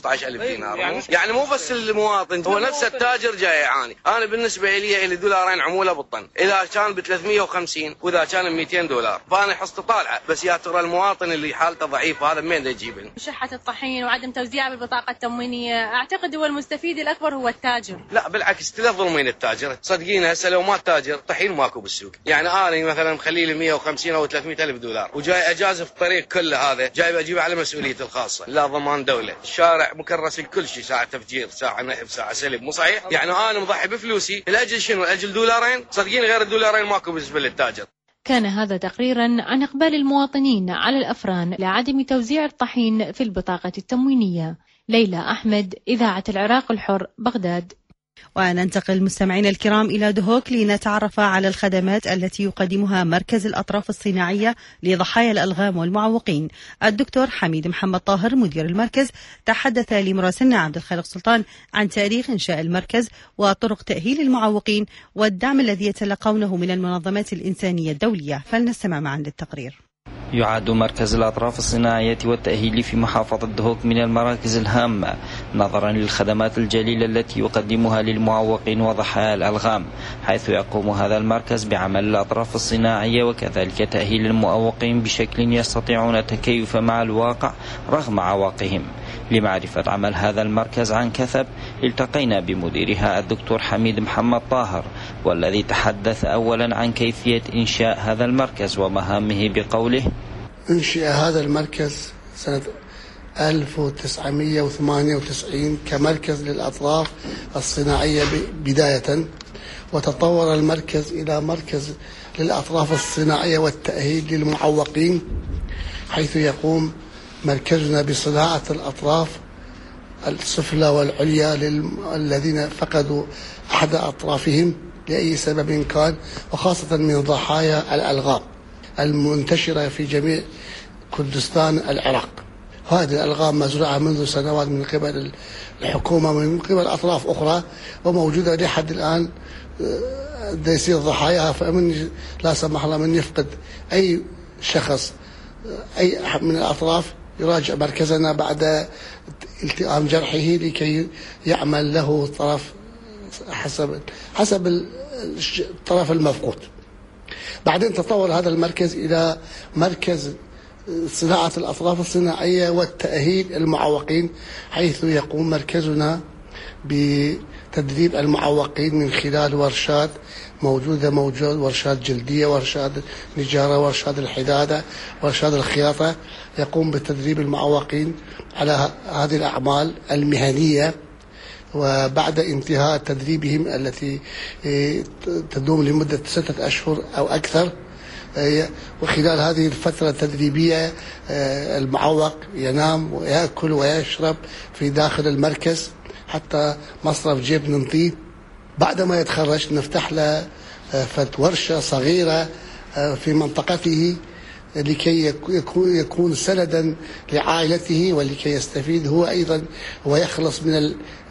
[SPEAKER 27] 15,000 دينار. يعني مو بس المواطن، هو نفس التاجر جاي يعاني. أنا بالنسبة لي دولارين عمولة بالطن، إذا كان ب 350 وإذا كان ب 200 دولار، فأنا حصتي طالعة. بس يا ترى المواطن اللي حالته ضعيف هذا من وين يجيب؟
[SPEAKER 21] شحة الطحين وعدم توزيعه بالبطاقة التموينية، أعتقد هو المستفيد الأكبر هو التاجر.
[SPEAKER 27] لا بالعكس، تظلمين التاجر. صدقيني هسه لو ما تاجر طحين ماكو بالسوق. يعني أنا مثلا مخلي لي 150 أو 300 ألف دولار وجاي أجازف الطريق كله، هذا جاي أجيب على مسؤوليتي الخاصة، لا ضمان دولة، الشارع مكرس لكل شيء، ساعة تفجير، ساعة نهب، ساعة سلب، مو صحيح؟ يعني أنا مضحي بفلوسي لأجل شنو؟ لأجل دولارين؟ صدقيني غير الدولارين ماكو بالنسبة للتاجر.
[SPEAKER 21] كان هذا تقريرا عن إقبال المواطنين على الأفران لعدم توزيع الطحين في البطاقة التموينية. ليلى أحمد، إذاعة العراق الحر، بغداد.
[SPEAKER 3] وننتقل مستمعينا الكرام إلى دهوك لنتعرف على الخدمات التي يقدمها مركز الأطراف الصناعية لضحايا الألغام والمعوقين. الدكتور حميد محمد طاهر مدير المركز تحدث لمراسلنا عبد الخالق سلطان عن تاريخ إنشاء المركز وطرق تأهيل المعوقين والدعم الذي يتلقونه من المنظمات الإنسانية الدولية. فلنستمع معا للتقرير.
[SPEAKER 2] يعد مركز الأطراف الصناعية والتأهيل في محافظة دهوك من المراكز الهامة نظرا للخدمات الجليلة التي يقدمها للمعوقين وضحايا الألغام، حيث يقوم هذا المركز بعمل الأطراف الصناعية وكذلك تأهيل المعوقين بشكل يستطيعون التكيف مع الواقع رغم عواقهم. لمعرفة عمل هذا المركز عن كثب التقينا بمديرها الدكتور حميد محمد طاهر، والذي تحدث أولا عن كيفية إنشاء هذا المركز ومهامه بقوله:
[SPEAKER 26] انشئ هذا المركز سنة 1998 كمركز للأطراف الصناعية بداية، وتطور المركز إلى مركز للأطراف الصناعية والتأهيل للمعوقين، حيث يقوم مركزنا بصناعة الأطراف السفلى والعليا الذين فقدوا أحد أطرافهم لأي سبب كان، وخاصة من ضحايا الألغام المنتشرة في جميع كردستان العراق. هذه الألغام مزروعة منذ سنوات من قبل الحكومة ومن قبل أطراف أخرى، وموجودة لحد الآن يصير ضحاياها. فمن لا سمح الله من يفقد أي شخص أي من الأطراف يراجع مركزنا بعد التئام جرحه لكي يعمل له طرف حسب الطرف المفقود. بعدين تطور هذا المركز إلى مركز صناعة الأطراف الصناعية والتأهيل المعوقين، حيث يقوم مركزنا بتدريب المعوقين من خلال ورشات موجودة ورشات جلدية، ورشات نجارة، ورشات الحدادة، ورشات الخياطة. يقوم بتدريب المعوقين على هذه الأعمال المهنية، وبعد انتهاء تدريبهم التي تدوم لمدة 6 أشهر أو أكثر، وخلال هذه الفترة التدريبية المعوق ينام ويأكل ويشرب في داخل المركز حتى مصرف جيب ننطيه. بعدما يتخرج نفتح له ورشة صغيرة في منطقته لكي يكون سندا لعائلته، ولكي يستفيد هو أيضا ويخلص من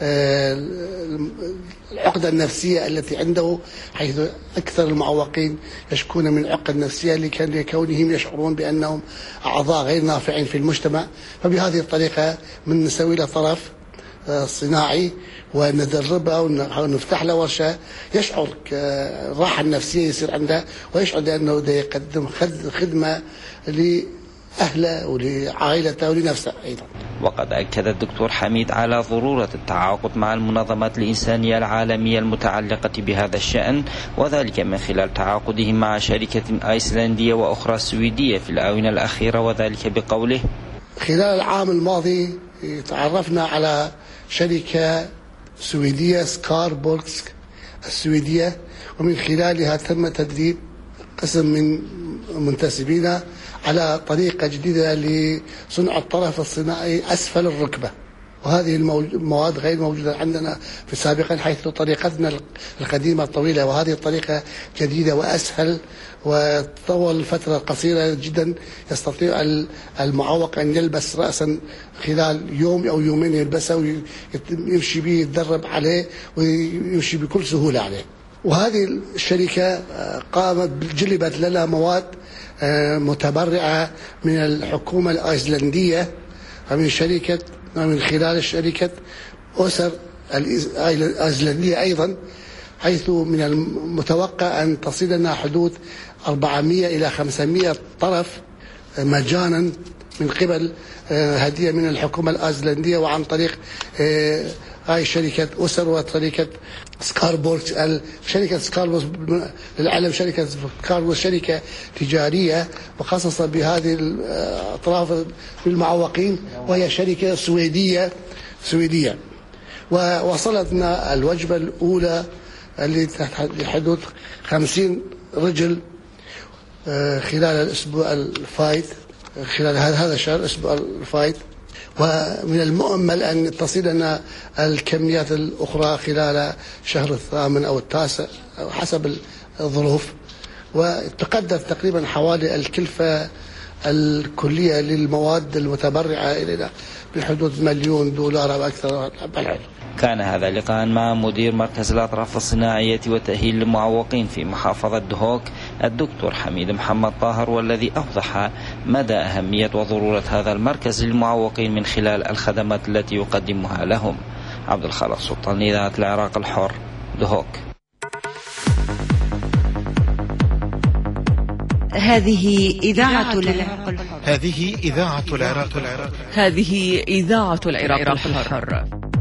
[SPEAKER 26] العقدة النفسية التي عنده، حيث أكثر المعوقين يشكون من العقدة النفسية لكونهم يشعرون بأنهم أعضاء غير نافعين في المجتمع. فبهذه الطريقة من نسوي له طرف صناعي وندربه ونفتح له ورشة، يشعر الراحة النفسية يصير عنده، ويشعر بأنه يقدم خدمة لأهله ولعائلته ولنفسه أيضا.
[SPEAKER 2] وقد أكد الدكتور حميد على ضرورة التعاقد مع المنظمات الإنسانية العالمية المتعلقة بهذا الشأن، وذلك من خلال تعاقدهم مع شركة أيسلندية وأخرى سويدية في الآونة الأخيرة، وذلك بقوله:
[SPEAKER 26] خلال العام الماضي تعرفنا على شركة سويدية سكاربوركس السويدية، ومن خلالها تم تدريب قسم من منتسبينا على طريقة جديدة لصنع الطرف الصناعي أسفل الركبة، وهذه المواد غير موجودة عندنا في سابقا، حيث طريقتنا القديمة الطويلة، وهذه الطريقة جديدة وأسهل، وطول فترة قصيرة جدا يستطيع المعوق أن يلبس رأسا خلال يوم أو يومين يلبسه ويمشي به، يتدرب عليه ويمشي بكل سهولة عليه. وهذه الشركة قامت جلبت لنا مواد متبرعة من الحكومة الأيسلندية، من خلال شركة أسر الأيسلندية أيضا، حيث من المتوقع أن تصل لنا حدود 400 إلى 500 طرف مجانا من قبل هدية من الحكومة الأيسلندية، وعن طريق هاي شركة أسر وشركة سكاربورغ. شركة سكاربورغ للعلم شركة سكاربورغ شركة تجارية مخصصة بهذه الأطراف بالمعوقين، وهي شركة سويدية. ووصلتنا الوجبة الأولى اللي حدود 50 رجل خلال الأسبوع الفايت، خلال هذا الشهر الأسبوع الفايت، ومن المؤمل أن تصل لنا الكميات الأخرى خلال شهر 8 أو 9 حسب الظروف. وتقدر تقريبا حوالي الكلفة الكلية للمواد المتبرعة إلى بحدود $1,000,000 أو أكثر.
[SPEAKER 2] كان هذا لقاء مع مدير مركز الأطراف الصناعية وتأهيل المعوقين في محافظة دهوك الدكتور حميد محمد طاهر، والذي أوضح مدى أهمية وضرورة هذا المركز للمعوقين من خلال الخدمات التي يقدمها لهم. عبد الخالق سلطان، إذاعة العراق الحر، دهوك.
[SPEAKER 3] هذه إذاعة العراق الحر.
[SPEAKER 1] هذه إذاعة العراق الحر.
[SPEAKER 3] هذه إذاعة العراق الحر.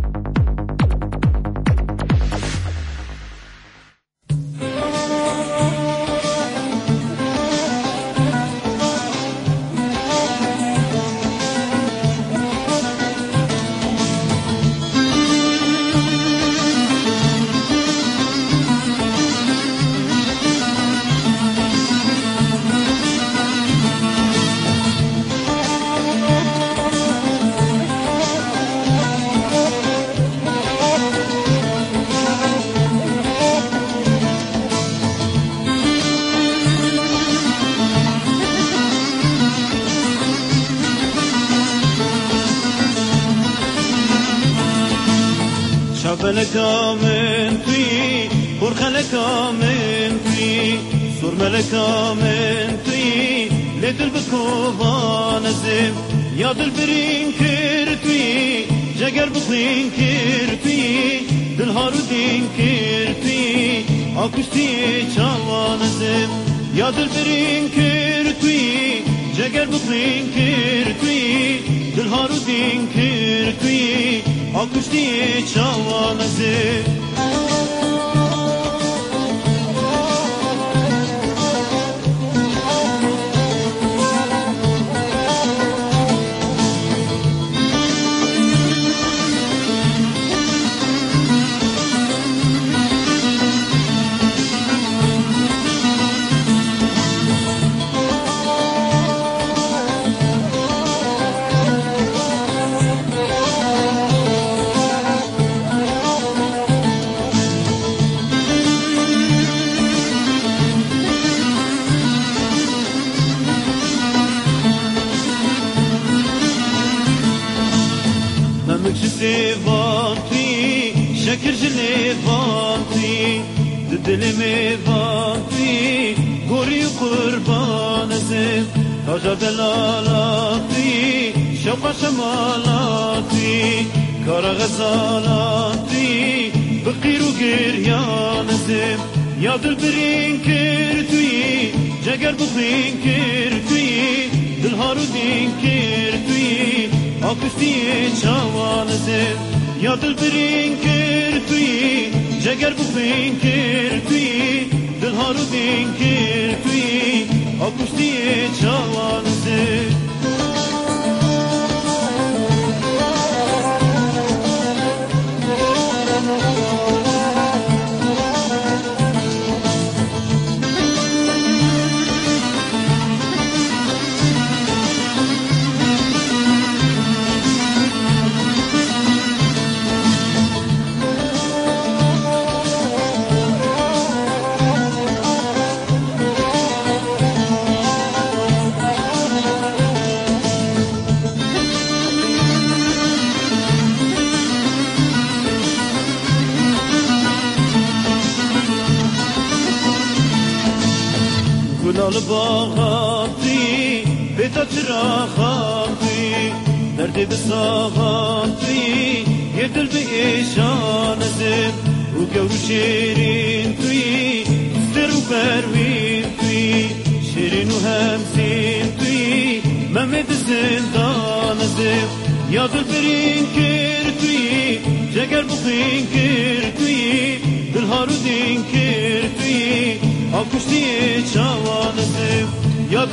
[SPEAKER 9] شابلكا من في برخلكا من في سرملكا من في لدل بكوفا نزم يا دل برين كرتي جگر بخين كرتي دل هارودين كرتي اكشتي چاوا نزم يا دل برين كرتي جگر بخين كرتي دل هارودين كرتي اكشتي چاوا نزم ليفانتي شكر ليفانتي دل ليفانتي غوري قربان زم تاج دلالاتي شوق شمالاتي كار غزالاتي بقير وقريان زم يا دل برين كرتوي جگر بخين كرتوي دل هارودين كرتوي اكشتي چاوان زم يا دل برين كرتوي جگر بخين كرتوي دل هارودين كرتوي اكشتي چاوان زم گلال باغاتی بیتا چرا خاتی درد بساغان توی یه دل به ایشان ازم و گور شیرین توی در و پروین توی شیرین و همزین توی ممد زندان ازم یا دل برین کر توی جگر بخین کر توی دل ها رو دین کر توی آکوشتی چوان ازم